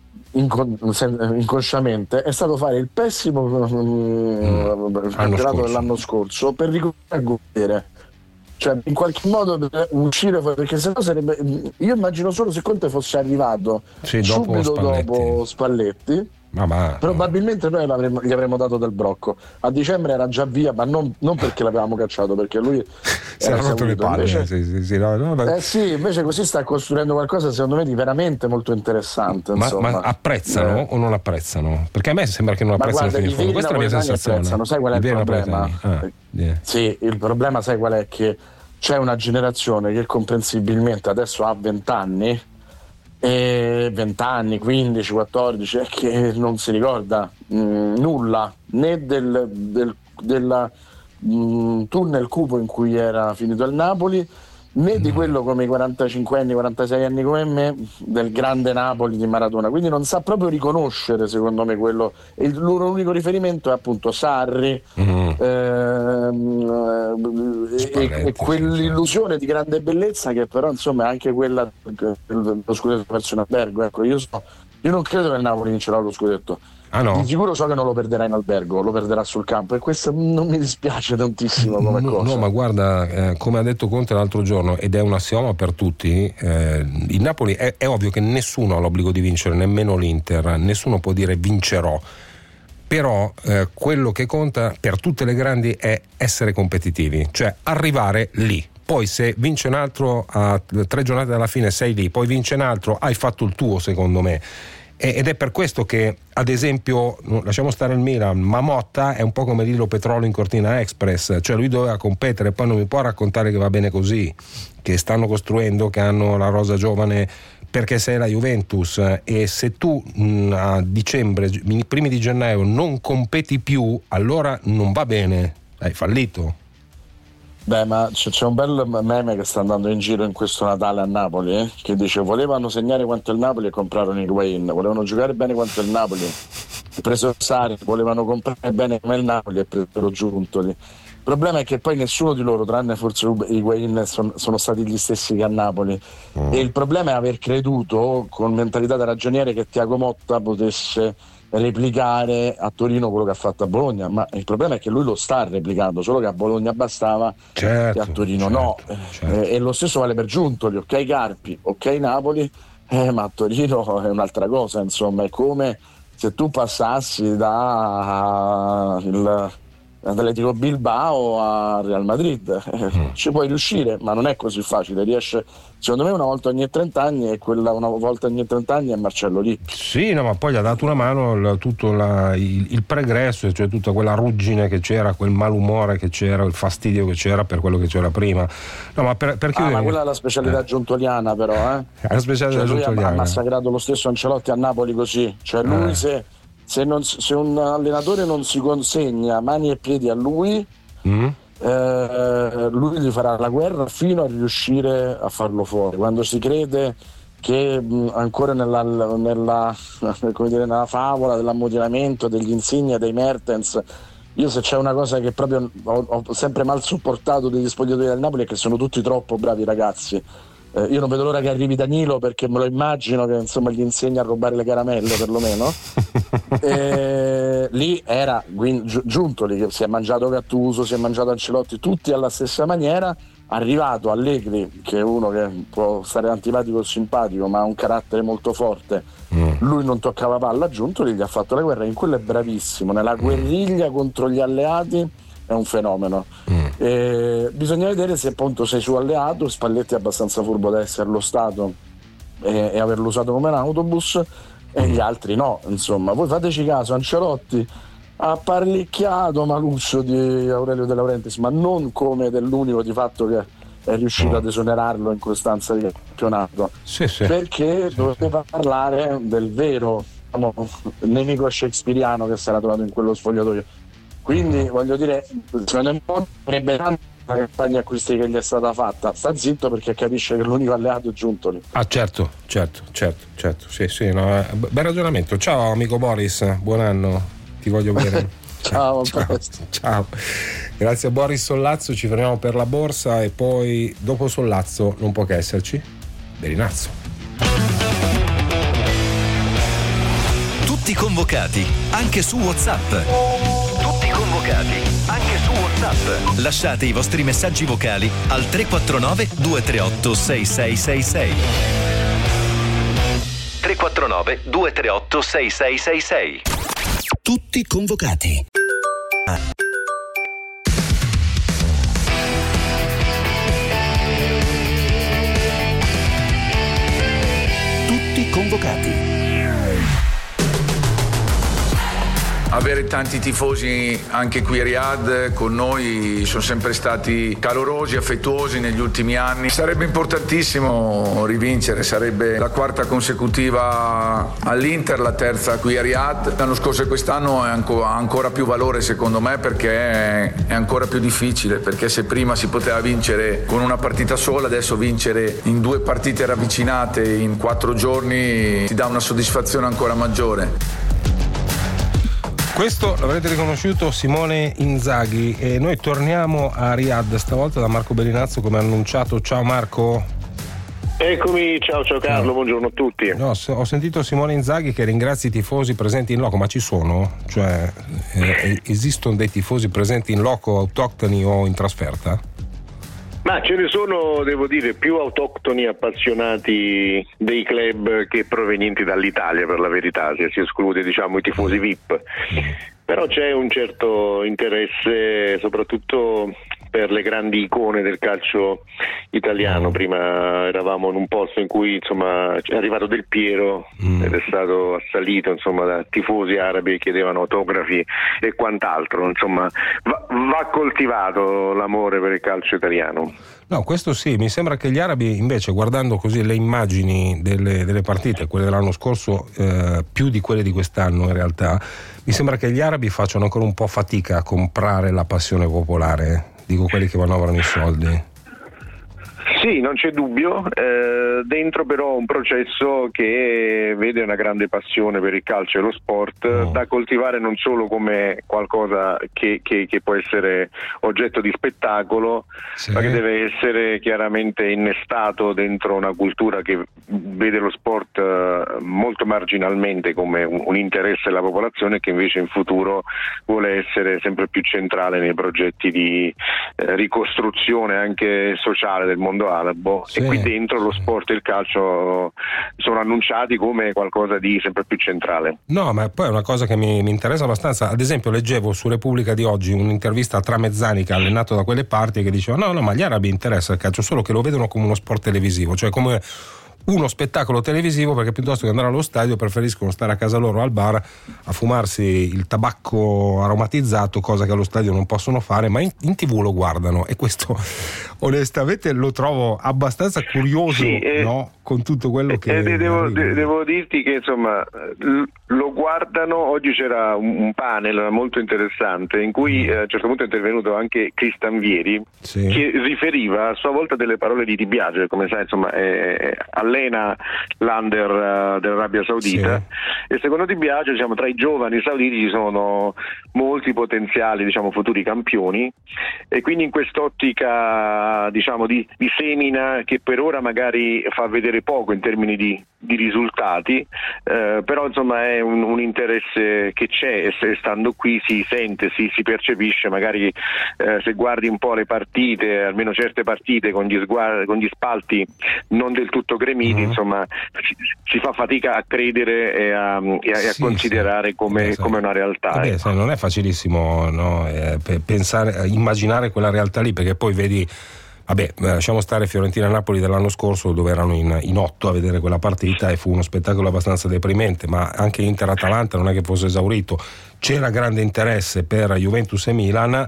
inconsciamente è stato fare il pessimo mm. campionato dell'anno scorso per ricominciare a godere, cioè in qualche modo uscire fuori, perché sennò sarebbe, io immagino solo se Conte fosse arrivato sì, dopo subito Spalletti. dopo Spalletti Ma ma, probabilmente noi gli avremmo dato del brocco. A dicembre era già via, ma non, non perché l'avevamo cacciato, perché lui si era rotto le palle. Invece, sì, sì, sì, no, no, eh sì, invece così sta costruendo qualcosa secondo me di veramente molto interessante. Ma, insomma. ma apprezzano eh. o non apprezzano? Perché a me sembra che non apprezzano fino in fondo. Questa è la mia sensazione. Sai qual è il problema? Ah, yeah. Sì, il problema sai qual è? Che c'è una generazione che comprensibilmente adesso ha venti anni, e venti anni, quindici, quattordici, che non si ricorda mh, nulla né del, del della, mh, tunnel cupo in cui era finito il Napoli, né di quello come i quarantacinque anni, quarantasei anni come me, del grande Napoli di Maradona. Quindi non sa proprio riconoscere, secondo me, quello. Il loro unico riferimento è appunto Sarri, mm-hmm. ehm, e, e quell'illusione di grande bellezza che però insomma è anche quella dello scudetto perso in albergo. Ecco, io, so, io non credo che il Napoli vincerà lo scudetto. Ah, no? Di sicuro so che non lo perderà in albergo, lo perderà sul campo, e questo non mi dispiace tantissimo come no, cosa. No, ma guarda, eh, come ha detto Conte l'altro giorno, ed è un assioma per tutti, eh, il Napoli è, è ovvio che nessuno ha l'obbligo di vincere, nemmeno l'Inter, nessuno può dire vincerò, però eh, quello che conta per tutte le grandi è essere competitivi, cioè arrivare lì. Poi se vince un altro a tre giornate dalla fine sei lì, poi vince un altro, hai fatto il tuo, secondo me. Ed è per questo che, ad esempio, lasciamo stare il Milan, ma Motta è un po' come Lillo Petrolio in Cortina Express, cioè lui doveva competere, poi non mi può raccontare che va bene così, che stanno costruendo, che hanno la rosa giovane, perché sei la Juventus, e se tu mh, a dicembre, i primi di gennaio non competi più, allora non va bene, hai fallito. Beh, ma c'è, c'è un bel meme che sta andando in giro in questo Natale a Napoli, eh, che dice: volevano segnare quanto il Napoli e comprarono Higuain, volevano giocare bene quanto il Napoli, preso Sarri, volevano comprare bene come il Napoli e presero Giuntoli. Il problema è che poi nessuno di loro, tranne forse Higuain, son, sono stati gli stessi che a Napoli, mm. e il problema è aver creduto con mentalità da ragioniere che Thiago Motta potesse replicare a Torino quello che ha fatto a Bologna, ma il problema è che lui lo sta replicando, solo che a Bologna bastava, certo, e a Torino certo, no, certo. Eh, e lo stesso vale per Giuntoli, ok Carpi, ok Napoli, eh, ma a Torino è un'altra cosa, insomma è come se tu passassi da il Atletico Bilbao a Real Madrid, mm. ci puoi riuscire, ma non è così facile. Riesce, secondo me, una volta ogni trenta anni, e quella una volta ogni trenta anni è Marcello Lippi. Sì, no, ma poi gli ha dato una mano il, tutto la, il, il pregresso, cioè tutta quella ruggine che c'era, quel malumore che c'era, il fastidio che c'era per quello che c'era prima. No, ma per, perché ah, ma quella è la specialità eh. giuntoliana, però, eh? È la specialità cioè, giuntoliana. Lui ha massacrato lo stesso Ancelotti a Napoli così, cioè lui eh. se Se, non, se un allenatore non si consegna mani e piedi a lui, mm. eh, lui gli farà la guerra fino a riuscire a farlo fuori. Quando si crede che mh, ancora nella, nella, come dire, nella favola dell'ammutinamento, degli Insigne, dei Mertens, io se c'è una cosa che proprio ho, ho sempre mal sopportato degli spogliatoi del Napoli è che sono tutti troppo bravi ragazzi. Eh, io non vedo l'ora che arrivi Danilo, perché me lo immagino che insomma gli insegna a rubare le caramelle perlomeno. E lì era Gi- Giuntoli che si è mangiato Gattuso, si è mangiato Ancelotti, tutti alla stessa maniera. Arrivato Allegri, che è uno che può stare antipatico o simpatico ma ha un carattere molto forte, mm. lui non toccava palla, Giuntoli gli ha fatto la guerra, in quello è bravissimo, nella guerriglia contro gli alleati è un fenomeno. mm. E bisogna vedere se appunto sei suo alleato. Spalletti è abbastanza furbo da esserlo stato e, e averlo usato come un autobus, e gli altri no, insomma. Voi fateci caso, Ancelotti ha parlicchiato Maluccio di Aurelio De Laurentiis, ma non come dell'unico di fatto che è riuscito ad esonerarlo in costanza di campionato, sì, sì. perché doveva parlare del vero, diciamo, nemico shakespeariano che si era trovato in quello spogliatoio. Quindi voglio dire, secondo me avrebbe tanta la campagna acquisti che gli è stata fatta. Sta zitto perché capisce che l'unico alleato è Giuntoli. Ah certo, certo, certo, certo, sì, sì, no, bel ragionamento. Ciao amico Boris, buon anno. Ti voglio bene. ciao, ciao, ciao. Grazie a Boris Sollazzo, ci fermiamo per la borsa e poi dopo Sollazzo non può che esserci Berinazzo. Tutti convocati, anche su WhatsApp. Tutti convocati, anche su WhatsApp. Lasciate i vostri messaggi vocali al tre quattro nove due tre otto sei sei sei sei. tre quattro nove due tre otto sei sei sei sei. Tutti convocati. Tutti convocati. Avere tanti tifosi anche qui a Riyadh con noi sono sempre stati calorosi, affettuosi negli ultimi anni. Sarebbe importantissimo rivincere, sarebbe la quarta consecutiva all'Inter, la terza qui a Riyadh. L'anno scorso e quest'anno ha ancora più valore secondo me, perché è ancora più difficile, perché se prima si poteva vincere con una partita sola, adesso vincere in due partite ravvicinate in quattro giorni ti dà una soddisfazione ancora maggiore. Questo l'avrete riconosciuto, Simone Inzaghi, e noi torniamo a Riyadh stavolta da Marco Bellinazzo come annunciato. Ciao Marco. Eccomi, ciao ciao Carlo, no. Buongiorno a tutti. No, ho sentito Simone Inzaghi che ringrazia i tifosi presenti in loco, ma ci sono? Cioè eh, esistono dei tifosi presenti in loco, autoctoni o in trasferta? Ma ce ne sono, devo dire, più autoctoni appassionati dei club che provenienti dall'Italia, per la verità, se si esclude, diciamo, i tifosi V I P. Però c'è un certo interesse soprattutto per le grandi icone del calcio italiano. Prima eravamo in un posto in cui insomma è arrivato Del Piero mm. ed è stato assalito insomma da tifosi arabi che chiedevano autografi e quant'altro. Insomma va, va coltivato l'amore per il calcio italiano. No, questo sì, mi sembra che gli arabi invece, guardando così le immagini delle, delle partite, quelle dell'anno scorso eh, più di quelle di quest'anno in realtà, mi sembra che gli arabi facciano ancora un po' fatica a comprare la passione popolare, dico quelli che manovrano i soldi. Sì, non c'è dubbio, eh, dentro però un processo che vede una grande passione per il calcio e lo sport oh. da coltivare non solo come qualcosa che, che, che può essere oggetto di spettacolo, sì. ma che deve essere chiaramente innestato dentro una cultura che vede lo sport eh, molto marginalmente come un, un interesse della popolazione, e che invece in futuro vuole essere sempre più centrale nei progetti di eh, ricostruzione anche sociale del mondo arabo, sì, e qui dentro lo sport e il calcio sono annunciati come qualcosa di sempre più centrale. No, ma poi è una cosa che mi, mi interessa abbastanza. Ad esempio leggevo su Repubblica di oggi un'intervista a Tramezzani, che ha allenato da quelle parti, che diceva no no ma gli arabi interessa il calcio, solo che lo vedono come uno sport televisivo, cioè come uno spettacolo televisivo, perché piuttosto che andare allo stadio preferiscono stare a casa loro al bar a fumarsi il tabacco aromatizzato, cosa che allo stadio non possono fare, ma in, in tv lo guardano, e questo onestamente lo trovo abbastanza curioso, sì, eh, no? con tutto quello che... Eh, devo, de- devo dirti che insomma lo guardano, oggi c'era un, un panel molto interessante in cui mm. eh, a un certo punto è intervenuto anche Cristian Vieri, sì. che riferiva a sua volta delle parole di Di Biagio, come sai insomma eh, allena l'Under uh, dell'Arabia Saudita, sì. e secondo Di Biagio diciamo, tra i giovani sauditi ci sono molti potenziali diciamo, futuri campioni, e quindi in quest'ottica diciamo, di, di semina che per ora magari fa vedere poco in termini di, di risultati, eh, però insomma è un, un interesse che c'è, e se stando qui si sente, si, si percepisce, magari eh, se guardi un po' le partite, almeno certe partite con gli, sguardi, con gli spalti non del tutto gremiti, mm-hmm. insomma si, si fa fatica a credere e a, e a, sì, a considerare sì. come, eh, come una realtà. Vabbè, ecco. sai, non è facilissimo no? eh, pensare, immaginare quella realtà lì, perché poi vedi, vabbè, lasciamo stare Fiorentina-Napoli dell'anno scorso, dove erano in, in otto a vedere quella partita e fu uno spettacolo abbastanza deprimente, ma anche Inter-Atalanta non è che fosse esaurito, c'era grande interesse per Juventus e Milan,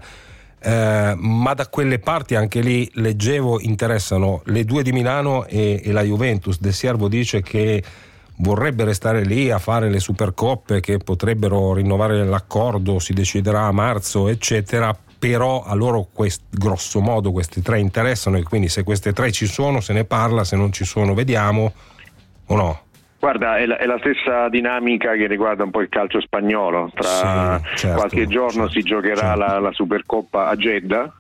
eh, ma da quelle parti anche lì leggevo interessano le due di Milano e, e la Juventus. De Siervo dice che vorrebbe restare lì a fare le Supercoppe, che potrebbero rinnovare l'accordo, si deciderà a marzo eccetera, però a loro quest, grosso modo questi tre interessano, e quindi se queste tre ci sono se ne parla, se non ci sono vediamo, o no? Guarda, è la, è la stessa dinamica che riguarda un po' il calcio spagnolo, tra sì, certo, qualche giorno certo, si giocherà certo. la, la Supercoppa a Jeddah,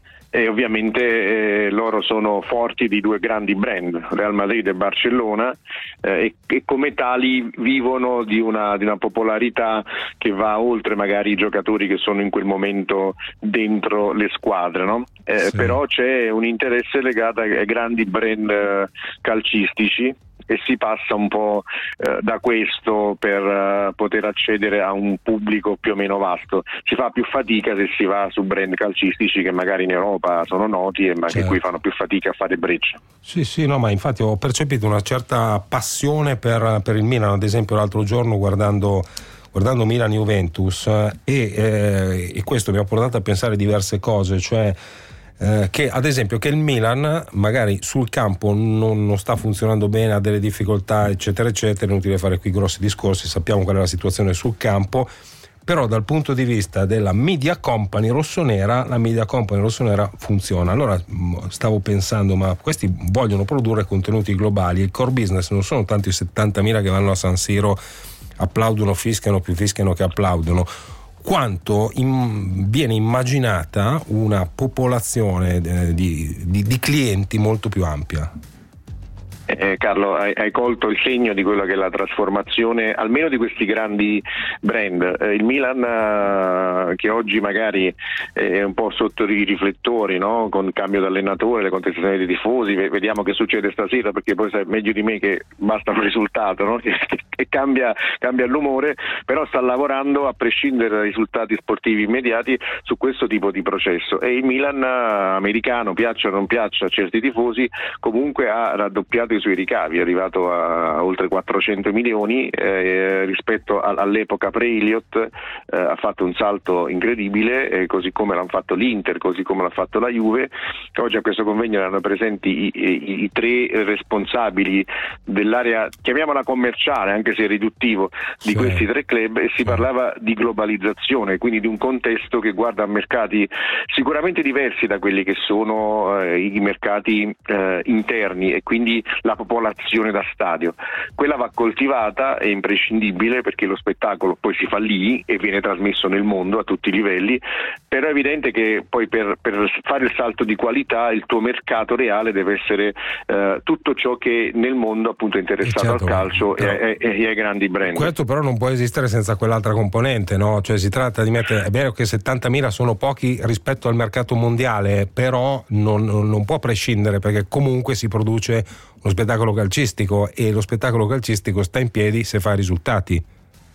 e ovviamente eh, loro sono forti di due grandi brand, Real Madrid e Barcellona, eh, e, e come tali vivono di una, di una popolarità che va oltre magari i giocatori che sono in quel momento dentro le squadre, no? Eh, sì. Però c'è un interesse legato ai grandi brand eh, calcistici, e si passa un po' eh, da questo per uh, poter accedere a un pubblico più o meno vasto. Si fa più fatica se si va su brand calcistici che magari in Europa sono noti e ma certo. che qui fanno più fatica a fare breccia. Sì, sì, no, ma infatti ho percepito una certa passione per, per il Milan, ad esempio l'altro giorno guardando guardando Milan-Juventus, eh, e, eh, e questo mi ha portato a pensare diverse cose, cioè Eh, che ad esempio che il Milan magari sul campo non, non sta funzionando bene, ha delle difficoltà eccetera eccetera, è inutile fare qui grossi discorsi, sappiamo qual è la situazione sul campo, però dal punto di vista della media company rossonera, la media company rossonera funziona. Allora stavo pensando, ma questi vogliono produrre contenuti globali, il core business non sono tanti settantamila che vanno a San Siro, applaudono, fischiano, più fischiano che applaudono, quanto in, viene immaginata una popolazione eh, di, di, di clienti molto più ampia. Eh, Carlo, hai, hai colto il segno di quello che è la trasformazione almeno di questi grandi brand. Eh, il Milan eh, che oggi magari è un po' sotto i riflettori, no? Con il cambio d'allenatore, le contestazioni dei tifosi, vediamo che succede stasera, perché poi sai meglio di me che basta un risultato, no? che, che cambia, cambia l'umore, però sta lavorando a prescindere dai risultati sportivi immediati su questo tipo di processo, e il Milan eh, americano, piaccia o non piaccia a certi tifosi, comunque ha raddoppiato i suoi ricavi, è arrivato a oltre quattrocento milioni eh, rispetto a, all'epoca pre-Elliott, eh, ha fatto un salto incredibile, eh, così come l'hanno fatto l'Inter, così come l'ha fatto la Juve. Oggi a questo convegno erano presenti i, i, i tre responsabili dell'area, chiamiamola commerciale anche se riduttivo, di sì. questi tre club, e si parlava di globalizzazione, quindi di un contesto che guarda a mercati sicuramente diversi da quelli che sono eh, i mercati eh, interni, e quindi la popolazione da stadio. Quella va coltivata, è imprescindibile, perché lo spettacolo poi si fa lì e viene trasmesso nel mondo a tutti i livelli, però è evidente che poi per, per fare il salto di qualità il tuo mercato reale deve essere eh, tutto ciò che nel mondo appunto è interessato certo, al calcio però, e, e, e ai grandi brand. Questo però non può esistere senza quell'altra componente, no? Cioè si tratta di mettere, è vero che settantamila sono pochi rispetto al mercato mondiale, però non, non può prescindere, perché comunque si produce uno spettacolo calcistico, e lo spettacolo calcistico sta in piedi se fa risultati.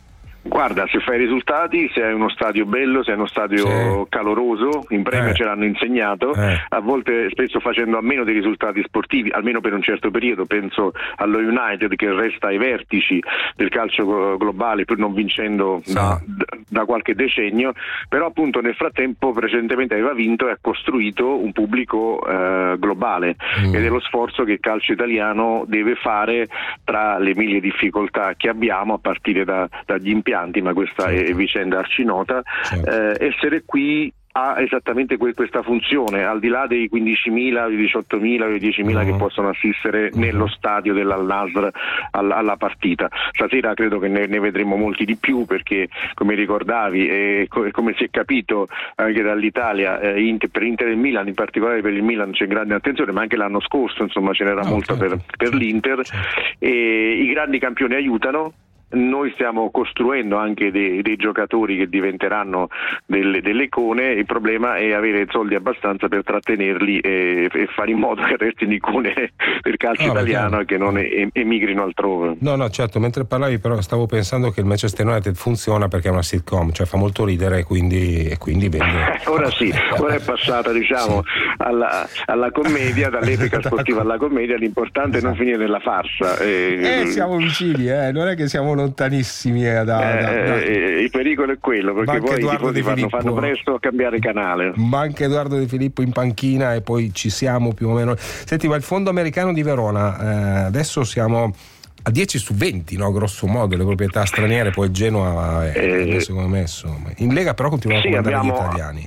Guarda, se fai risultati, se hai uno stadio bello, se hai uno stadio sì. caloroso, in Premier eh. ce l'hanno insegnato, eh. a volte spesso facendo a meno dei risultati sportivi, almeno per un certo periodo, penso allo United che resta ai vertici del calcio globale pur non vincendo sì. da, da qualche decennio, però appunto nel frattempo precedentemente aveva vinto e ha costruito un pubblico eh, globale mm. ed è lo sforzo che il calcio italiano deve fare tra le mille difficoltà che abbiamo a partire da, dagli impianti, ma questa certo. è vicenda arcinota, certo. eh, essere qui ha esattamente que- questa funzione, al di là dei quindicimila, dei diciottomila, dei diecimila uh-huh. che possono assistere uh-huh. nello stadio dell'Al-Nasr alla, alla partita. Stasera credo che ne, ne vedremo molti di più, perché come ricordavi e co- come si è capito anche dall'Italia, eh, Inter, per Inter e Milan, in particolare per il Milan c'è grande attenzione, ma anche l'anno scorso insomma ce n'era oh, molto certo. per, per certo. l'Inter certo. e i grandi campioni aiutano. Noi stiamo costruendo anche dei, dei giocatori che diventeranno delle, delle icone, il problema è avere soldi abbastanza per trattenerli e, e fare in modo che restino icone del calcio no, italiano e che non e, emigrino altrove. No, no, certo, mentre parlavi però stavo pensando che il Manchester United funziona perché è una sitcom, cioè fa molto ridere e quindi, e quindi vende. Ora sì, ora è passata diciamo sì. alla, alla commedia, dall'epica sportiva alla commedia, l'importante esatto. è non finire nella farsa. E, eh, siamo vicini, eh, non è che siamo lontanissimi eh, da, eh, da, da... Eh, il pericolo è quello, perché poi i tifosi fanno, fanno presto a cambiare canale. Ma anche Edoardo De Filippo in panchina e poi ci siamo più o meno. Senti, ma il fondo americano di Verona eh, adesso siamo a dieci su venti, no? Grosso modo, le proprietà straniere, poi il Genoa è eh, messo come messo. In Lega però continuano sì, a comandare abbiamo... gli italiani.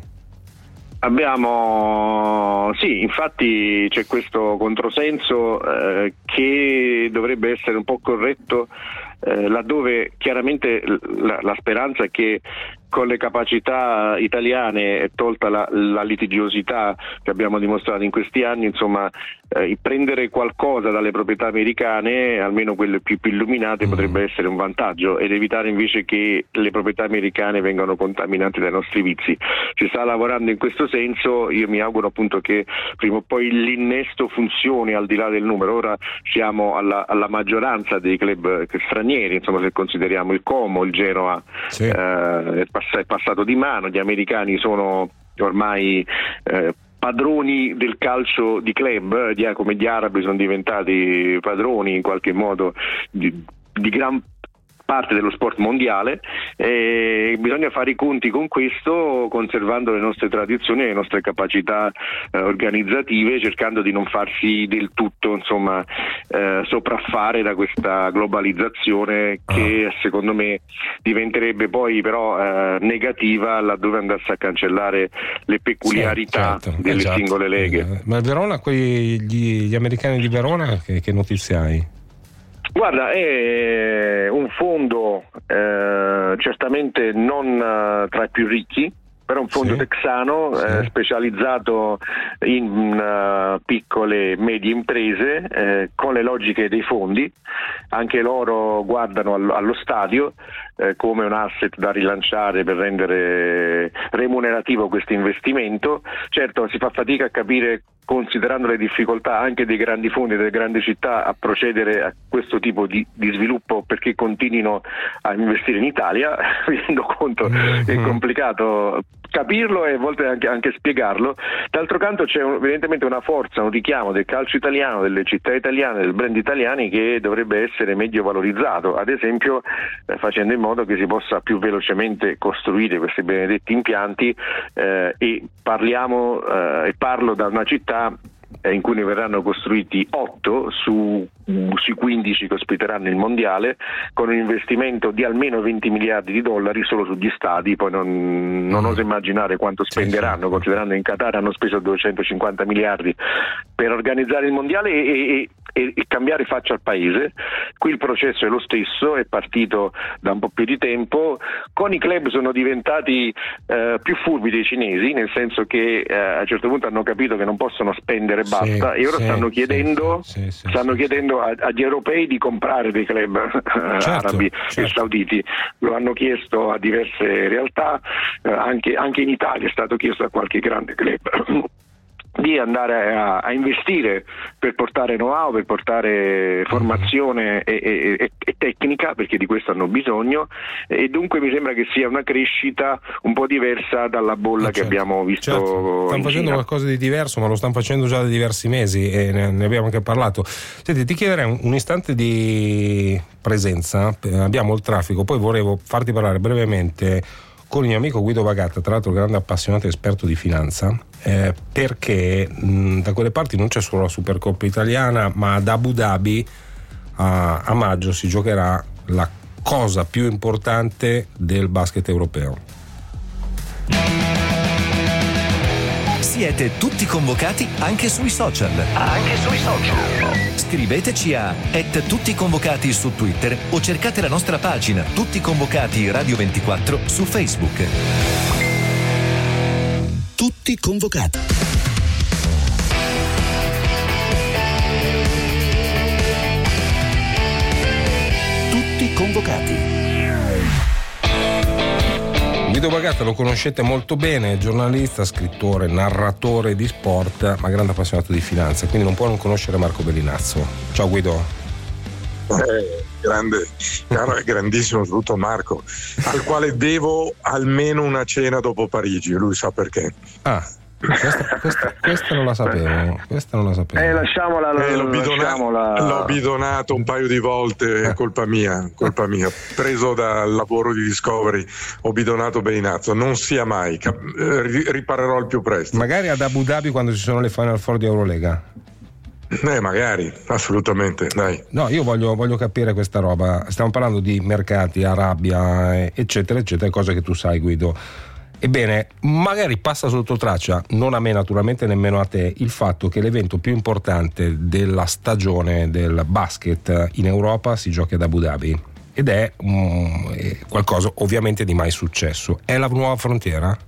Abbiamo, sì, infatti c'è questo controsenso eh, che dovrebbe essere un po' corretto, eh, laddove chiaramente la, la speranza è che con le capacità italiane, tolta la, la litigiosità che abbiamo dimostrato in questi anni, insomma, eh, prendere qualcosa dalle proprietà americane, almeno quelle più, più illuminate, mm. potrebbe essere un vantaggio, ed evitare invece che le proprietà americane vengano contaminanti dai nostri vizi. Si sta lavorando in questo senso, io mi auguro appunto che prima o poi l'innesto funzioni al di là del numero. Ora siamo alla, alla maggioranza dei club stranieri, insomma, se consideriamo il Como, il Genoa, sì. eh, è passato di mano, gli americani sono ormai eh, padroni del calcio di club, di, come gli arabi sono diventati padroni in qualche modo di, di gran parte dello sport mondiale, e bisogna fare i conti con questo, conservando le nostre tradizioni e le nostre capacità eh, organizzative, cercando di non farsi del tutto insomma eh, sopraffare da questa globalizzazione che secondo me diventerebbe poi però eh, negativa laddove andasse a cancellare le peculiarità sì, certo, delle esatto. singole leghe. Ma Verona, quegli, gli, gli americani di Verona, che, che notizie hai? Guarda, è un fondo eh, certamente non uh, tra i più ricchi, però un fondo sì, texano sì. Eh, specializzato in uh, piccole e medie imprese eh, con le logiche dei fondi. Anche loro guardano allo, allo stadio eh, come un asset da rilanciare per rendere remunerativo questo investimento. Certo, si fa fatica a capire, considerando le difficoltà anche dei grandi fondi e delle grandi città, a procedere a questo tipo di, di sviluppo, perché continuino a investire in Italia. Mi rendo conto mm-hmm. che è complicato capirlo e a volte anche, anche spiegarlo. D'altro canto c'è un, evidentemente una forza, un richiamo del calcio italiano, delle città italiane, del brand italiani, che dovrebbe essere meglio valorizzato, ad esempio eh, facendo in modo che si possa più velocemente costruire questi benedetti impianti eh, e parliamo eh, e parlo da una città in cui ne verranno costruiti otto su, sui quindici che ospiteranno il mondiale, con un investimento di almeno venti miliardi di dollari solo sugli stadi. Poi non, non oso immaginare quanto spenderanno, sì, sì. considerando che in Qatar hanno speso duecentocinquanta miliardi per organizzare il mondiale e, e, e cambiare faccia al paese. Qui il processo è lo stesso, è partito da un po' più di tempo. Con i club sono diventati eh, più furbi dei cinesi, nel senso che eh, a un certo punto hanno capito che non possono spendere basta, sì, e ora sì, stanno chiedendo sì, sì, stanno sì, chiedendo a, agli europei di comprare dei club certo, arabi certo. e sauditi. Lo hanno chiesto a diverse realtà, eh, anche, anche in Italia è stato chiesto a qualche grande club. di andare a, a investire per portare know-how, per portare formazione e, e, e tecnica, perché di questo hanno bisogno, e dunque mi sembra che sia una crescita un po' diversa dalla bolla eh certo, che abbiamo visto. Certo. Stanno facendo qualcosa di diverso, ma lo stanno facendo già da diversi mesi e ne, ne abbiamo anche parlato. Senti, ti chiederei un, un istante di presenza, abbiamo il traffico, poi volevo farti parlare brevemente con il mio amico Guido Bagatta, tra l'altro grande appassionato e esperto di finanza, eh, perché mh, da quelle parti non c'è solo la Supercoppa italiana, ma ad Abu Dhabi a, a maggio si giocherà la cosa più importante del basket europeo. Siete tutti convocati anche sui social. Anche sui social. Scriveteci a et tutti convocati su Twitter o cercate la nostra pagina Tutti Convocati Radio ventiquattro su Facebook. Tutti convocati. Tutti convocati. Guido Bagatta lo conoscete molto bene, giornalista, scrittore, narratore di sport, ma grande appassionato di finanza, quindi non può non conoscere Marco Bellinazzo. Ciao Guido. Eh, grande, grandissimo saluto Marco, al quale devo almeno una cena dopo Parigi, lui sa perché. Ah, questa, questa, questa non la sapevo, questa non la sapevo. Eh, lasciamola, eh, l'ho, bidona- lasciamola. l'ho bidonato un paio di volte, è colpa mia, colpa mia. Preso dal lavoro di Discovery, ho bidonato Bellinazzo, non sia mai, cap- riparerò al più presto. Magari ad Abu Dhabi quando ci sono le Final Four di Eurolega. Eh, magari, assolutamente, dai. No, io voglio, voglio capire questa roba. Stiamo parlando di mercati, Arabia, eccetera, eccetera, cose che tu sai, Guido. Ebbene, magari passa sotto traccia, non a me naturalmente, nemmeno a te, il fatto che l'evento più importante della stagione del basket in Europa si giochi ad Abu Dhabi. Ed è um, qualcosa ovviamente di mai successo. È la nuova frontiera?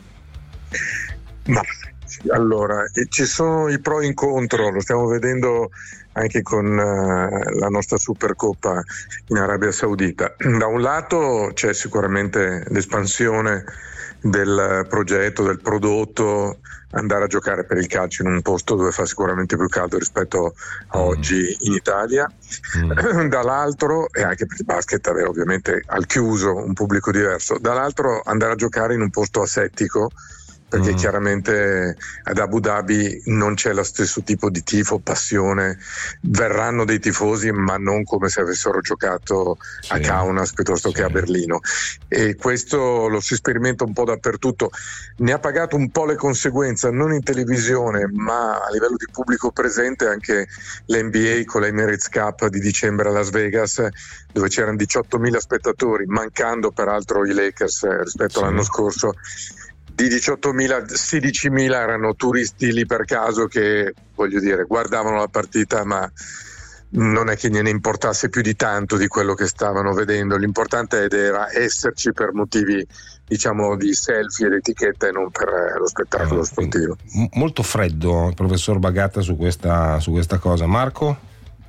Ma allora, ci sono i pro e i contro, lo stiamo vedendo anche con uh, la nostra Supercoppa in Arabia Saudita. Da un lato c'è sicuramente l'espansione del progetto, del prodotto, andare a giocare per il calcio in un posto dove fa sicuramente più caldo rispetto a oggi in Italia. Mm. Dall'altro, e anche per il basket avere ovviamente al chiuso un pubblico diverso, dall'altro andare a giocare in un posto asettico, perché mm. chiaramente ad Abu Dhabi non c'è lo stesso tipo di tifo, passione, verranno dei tifosi ma non come se avessero giocato sì. a Kaunas piuttosto sì. che a Berlino, e questo lo si sperimenta un po' dappertutto. Ne ha pagato un po' le conseguenze non in televisione ma a livello di pubblico presente anche l'N B A con l'Emirates Cup di dicembre a Las Vegas, dove c'erano diciottomila spettatori, mancando peraltro i Lakers rispetto sì. all'anno scorso. Di diciottomila, sedicimila erano turisti lì per caso che, voglio dire, guardavano la partita ma non è che gliene importasse più di tanto di quello che stavano vedendo. L'importante era esserci per motivi, diciamo, di selfie ed etichetta e non per lo spettacolo sportivo. Molto freddo il professor Bagatta su questa, su questa cosa. Marco?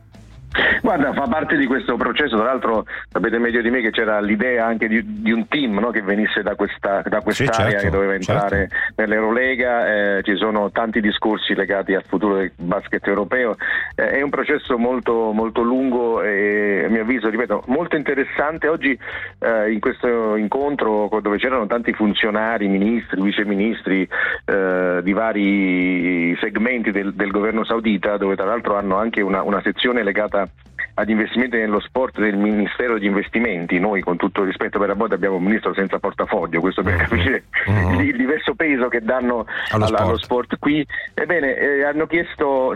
Guarda, fa parte di questo processo, tra l'altro sapete meglio di me che c'era l'idea anche di, di un team, no, che venisse da questa da quest'area sì, certo, che doveva entrare certo. nell'Eurolega, eh, ci sono tanti discorsi legati al futuro del basket europeo, eh, è un processo molto molto lungo e a mio avviso, ripeto, molto interessante. Oggi eh, in questo incontro dove c'erano tanti funzionari, ministri, viceministri eh, di vari segmenti del, del governo saudita, dove tra l'altro hanno anche una, una sezione legata ad investimenti nello sport del Ministero degli Investimenti. Noi, con tutto il rispetto per la Board, abbiamo un ministro senza portafoglio, questo per capire uh-huh. il diverso peso che danno allo, alla, sport. allo sport qui. Ebbene, eh, hanno chiesto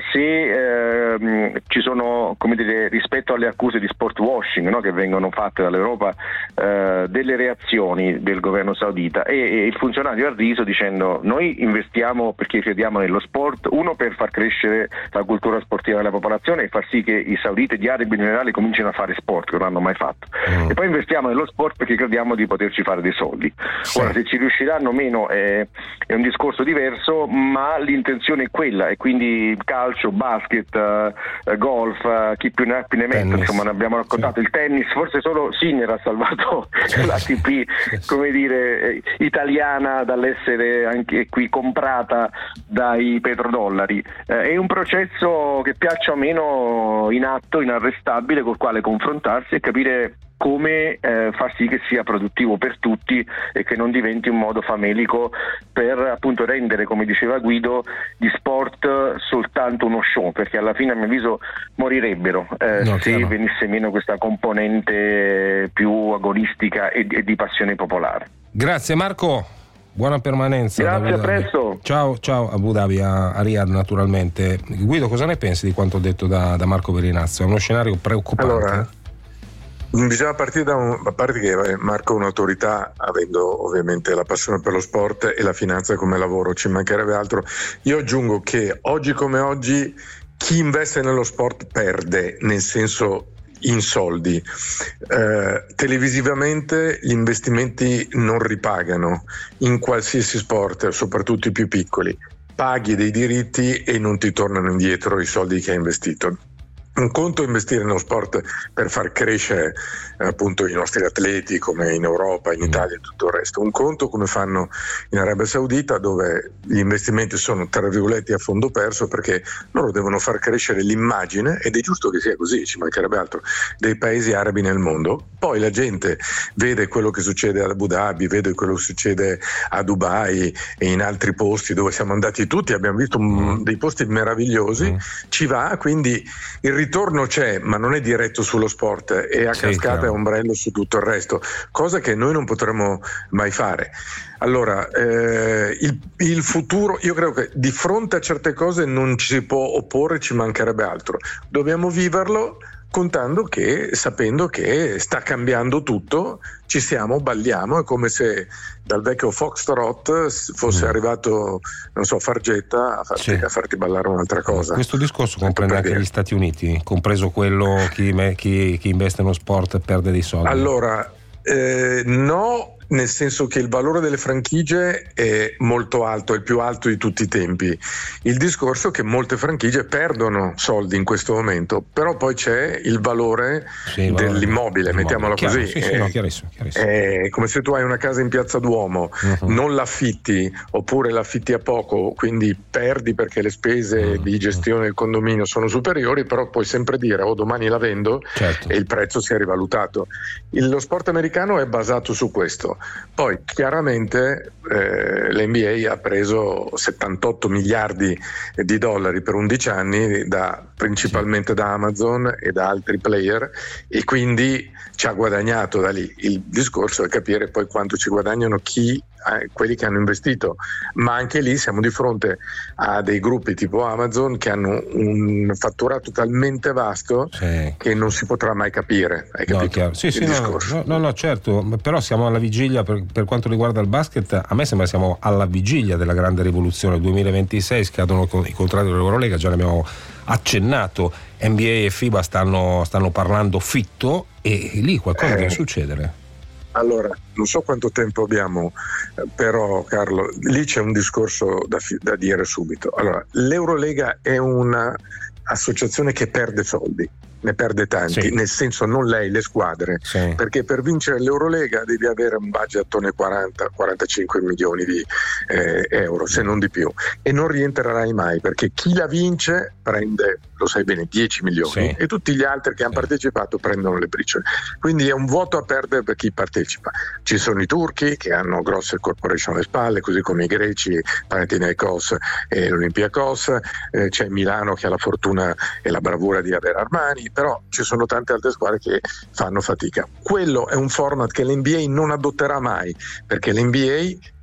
se eh, ci sono, come dire, rispetto alle accuse di sport washing, no, che vengono fatte dall'Europa, eh, delle reazioni del governo saudita, e, e il funzionario ha riso dicendo: noi investiamo perché crediamo nello sport, uno per far crescere la cultura sportiva della popolazione e far sì che i sauditi e gli arabi club in generale cominciano a fare sport, che non hanno mai fatto, mm. e poi investiamo nello sport perché crediamo di poterci fare dei soldi. Sì. Ora, se ci riusciranno o meno è, è un discorso diverso, ma l'intenzione è quella, e quindi calcio, basket, uh, golf, uh, chi più ne ha più ne mette, insomma, ne abbiamo raccontato. Sì. Il tennis, forse solo Sinner ha salvato sì. l'A T P, come dire, italiana dall'essere anche qui comprata dai petrodollari. Eh, è un processo che, piaccia o meno, in atto, inarrestabile, col quale confrontarsi e capire come eh, far sì che sia produttivo per tutti e che non diventi un modo famelico per, appunto, rendere, come diceva Guido, gli sport soltanto uno show, perché alla fine, a mio avviso, morirebbero eh, no, se chiaro. venisse meno questa componente più agonistica e, e di passione popolare. Grazie Marco, buona permanenza. Grazie, a presto. Ciao, ciao, Abu Dhabi, a, a Riyadh naturalmente. Guido, cosa ne pensi di quanto detto da, da Marco Verinazzo? È uno scenario preoccupante? Allora, bisogna partire da un, a parte che Marco è un'autorità, avendo ovviamente la passione per lo sport e la finanza come lavoro, ci mancherebbe altro. Io aggiungo che oggi come oggi chi investe nello sport perde, nel senso in soldi. Eh, televisivamente gli investimenti non ripagano in qualsiasi sport, soprattutto i più piccoli. Paghi dei diritti e non ti tornano indietro i soldi che hai investito. Un conto è investire nello sport per far crescere eh, appunto i nostri atleti, come in Europa, in Italia e tutto il resto. Un conto, come fanno in Arabia Saudita, dove gli investimenti sono, tra virgolette, a fondo perso, perché loro devono far crescere l'immagine, ed è giusto che sia così, ci mancherebbe altro, dei paesi arabi nel mondo. Poi la gente vede quello che succede ad Abu Dhabi, vede quello che succede a Dubai e in altri posti dove siamo andati tutti, abbiamo visto mm. dei posti meravigliosi, mm. ci va, quindi il ritorno c'è, ma non è diretto sullo sport, è a sì, cascata chiaro. e a ombrello su tutto il resto, cosa che noi non potremo mai fare. Allora, eh, il, il futuro, io credo che di fronte a certe cose non ci si può opporre, ci mancherebbe altro. Dobbiamo viverlo contando che, sapendo che sta cambiando tutto, ci siamo, balliamo, è come se dal vecchio Foxtrot fosse mm. arrivato, non so, Fargetta a farti, sì. a farti ballare un'altra cosa. Questo discorso comprende anche gli Stati Uniti, compreso quello chi, chi, chi investe nello sport perde dei soldi. Allora, eh, no, nel senso che il valore delle franchigie è molto alto, è il più alto di tutti i tempi. Il discorso è che molte franchigie perdono soldi in questo momento, però poi c'è il valore sì, dell'immobile, mettiamola così. Sì, sì, è, no, chiarissimo, chiarissimo. È come se tu hai una casa in Piazza Duomo, uh-huh. non l'affitti, oppure l'affitti a poco, quindi perdi perché le spese uh-huh. di gestione del condominio sono superiori, però puoi sempre dire oh, domani la vendo, certo. e il prezzo si è rivalutato. Il, lo sport americano è basato su questo. Poi chiaramente eh, l'N B A ha preso settantotto miliardi di dollari per undici anni, da, principalmente da Amazon e da altri player, e quindi ci ha guadagnato da lì. Il discorso è capire poi quanto ci guadagnano chi, eh, quelli che hanno investito, ma anche lì siamo di fronte a dei gruppi tipo Amazon che hanno un fatturato talmente vasto sì. che non si potrà mai capire. Hai capito? No, sì, sì, no, no, no, certo, però siamo alla vigilia per, per quanto riguarda il basket. A me sembra siamo alla vigilia della grande rivoluzione. duemilaventisei scadono i contratti dell'Eurolega, già ne abbiamo accennato. N B A e FIBA stanno, stanno parlando fitto, e lì qualcosa eh, deve succedere. Allora, non so quanto tempo abbiamo, però Carlo, lì c'è un discorso da, da dire subito. Allora, l'Eurolega è una associazione che perde soldi, ne perde tanti, sì. nel senso non lei, le squadre, sì. perché per vincere l'Eurolega devi avere un budget attorno ai quaranta quarantacinque milioni di eh, euro, se non di più, e non rientrerai mai, perché chi la vince prende, lo sai bene, dieci milioni, sì. e tutti gli altri che sì. hanno partecipato prendono le briciole, quindi è un vuoto a perdere per chi partecipa. Ci sono i turchi che hanno grosse corporation alle spalle, così come i greci, Panathinaikos e l'Olympiakos, eh, c'è Milano che ha la fortuna e la bravura di avere Armani, però ci sono tante altre squadre che fanno fatica. Quello è un format che l'N B A non adotterà mai, perché l'N B A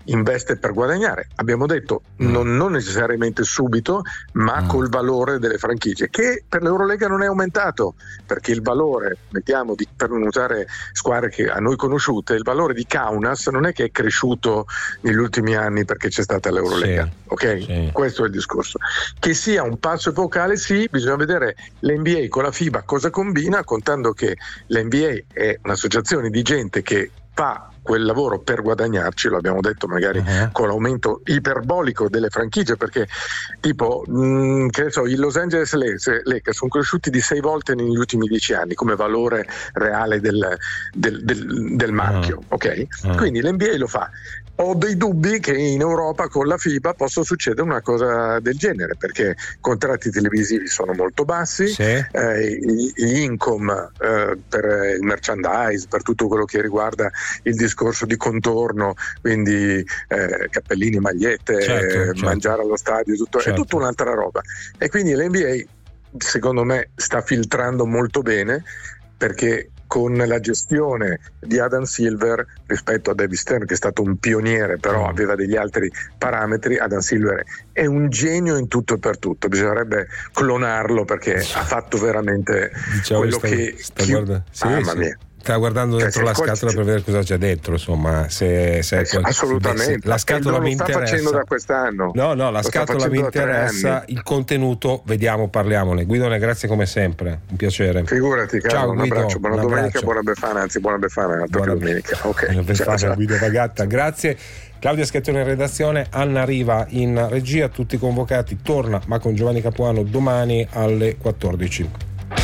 investe per guadagnare. Abbiamo detto mm. non, non necessariamente subito, ma mm. col valore delle franchigie, che per l'Eurolega non è aumentato, perché il valore, mettiamo di, per non usare squadre che a noi conosciute, il valore di Kaunas non è che è cresciuto negli ultimi anni perché c'è stata l'Eurolega, sì, ok? Sì. Questo è il discorso. Che sia un passo epocale, sì, bisogna vedere l'N B A con la FIBA cosa combina, contando che l'N B A è un'associazione di gente che fa quel lavoro per guadagnarci, lo abbiamo detto magari uh-huh. con l'aumento iperbolico delle franchigie, perché tipo mh, che ne so, i Los Angeles Lakers sono cresciuti di sei volte negli ultimi dieci anni come valore reale del, del, del, del marchio, uh-huh. ok? Uh-huh. Quindi l'N B A lo fa. Ho dei dubbi che in Europa con la FIBA possa succedere una cosa del genere, perché i contratti televisivi sono molto bassi, sì. eh, gli income eh, per il merchandise, per tutto quello che riguarda il discorso di contorno, quindi eh, cappellini, magliette, certo, eh, certo. mangiare allo stadio, tutto, certo. è tutta un'altra roba. E quindi l'N B A secondo me sta filtrando molto bene, perché con la gestione di Adam Silver rispetto a David Stern, che è stato un pioniere però mm. aveva degli altri parametri, Adam Silver è un genio in tutto e per tutto, bisognerebbe clonarlo perché ha fatto veramente diciamo quello sta, che sta chi... guarda... sì, ah, mamma sì. mia. Sta guardando dentro la scatola per vedere cosa c'è dentro, insomma, se, se eh, assolutamente. Se la scatola mi interessa. Lo sta facendo da quest'anno. No, no, la lo scatola mi interessa, il contenuto, vediamo, parliamone. Guidone, grazie come sempre, un piacere. Figurati, caro, ciao, un Guido, abbraccio, buona un domenica, abbraccio. buona Befana, anzi buona Befana, altra buona domenica. Ok. Buona Befana, ciao, ciao. Guido Bagatta, grazie. Claudia Scattone in redazione, Anna Riva in regia, tutti convocati. Torna, ma con Giovanni Capuano domani alle quattordici.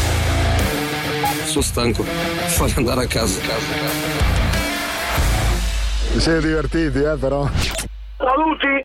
Sono stanco, voglio andare a casa. Vi siete divertiti, eh, però? Saluti!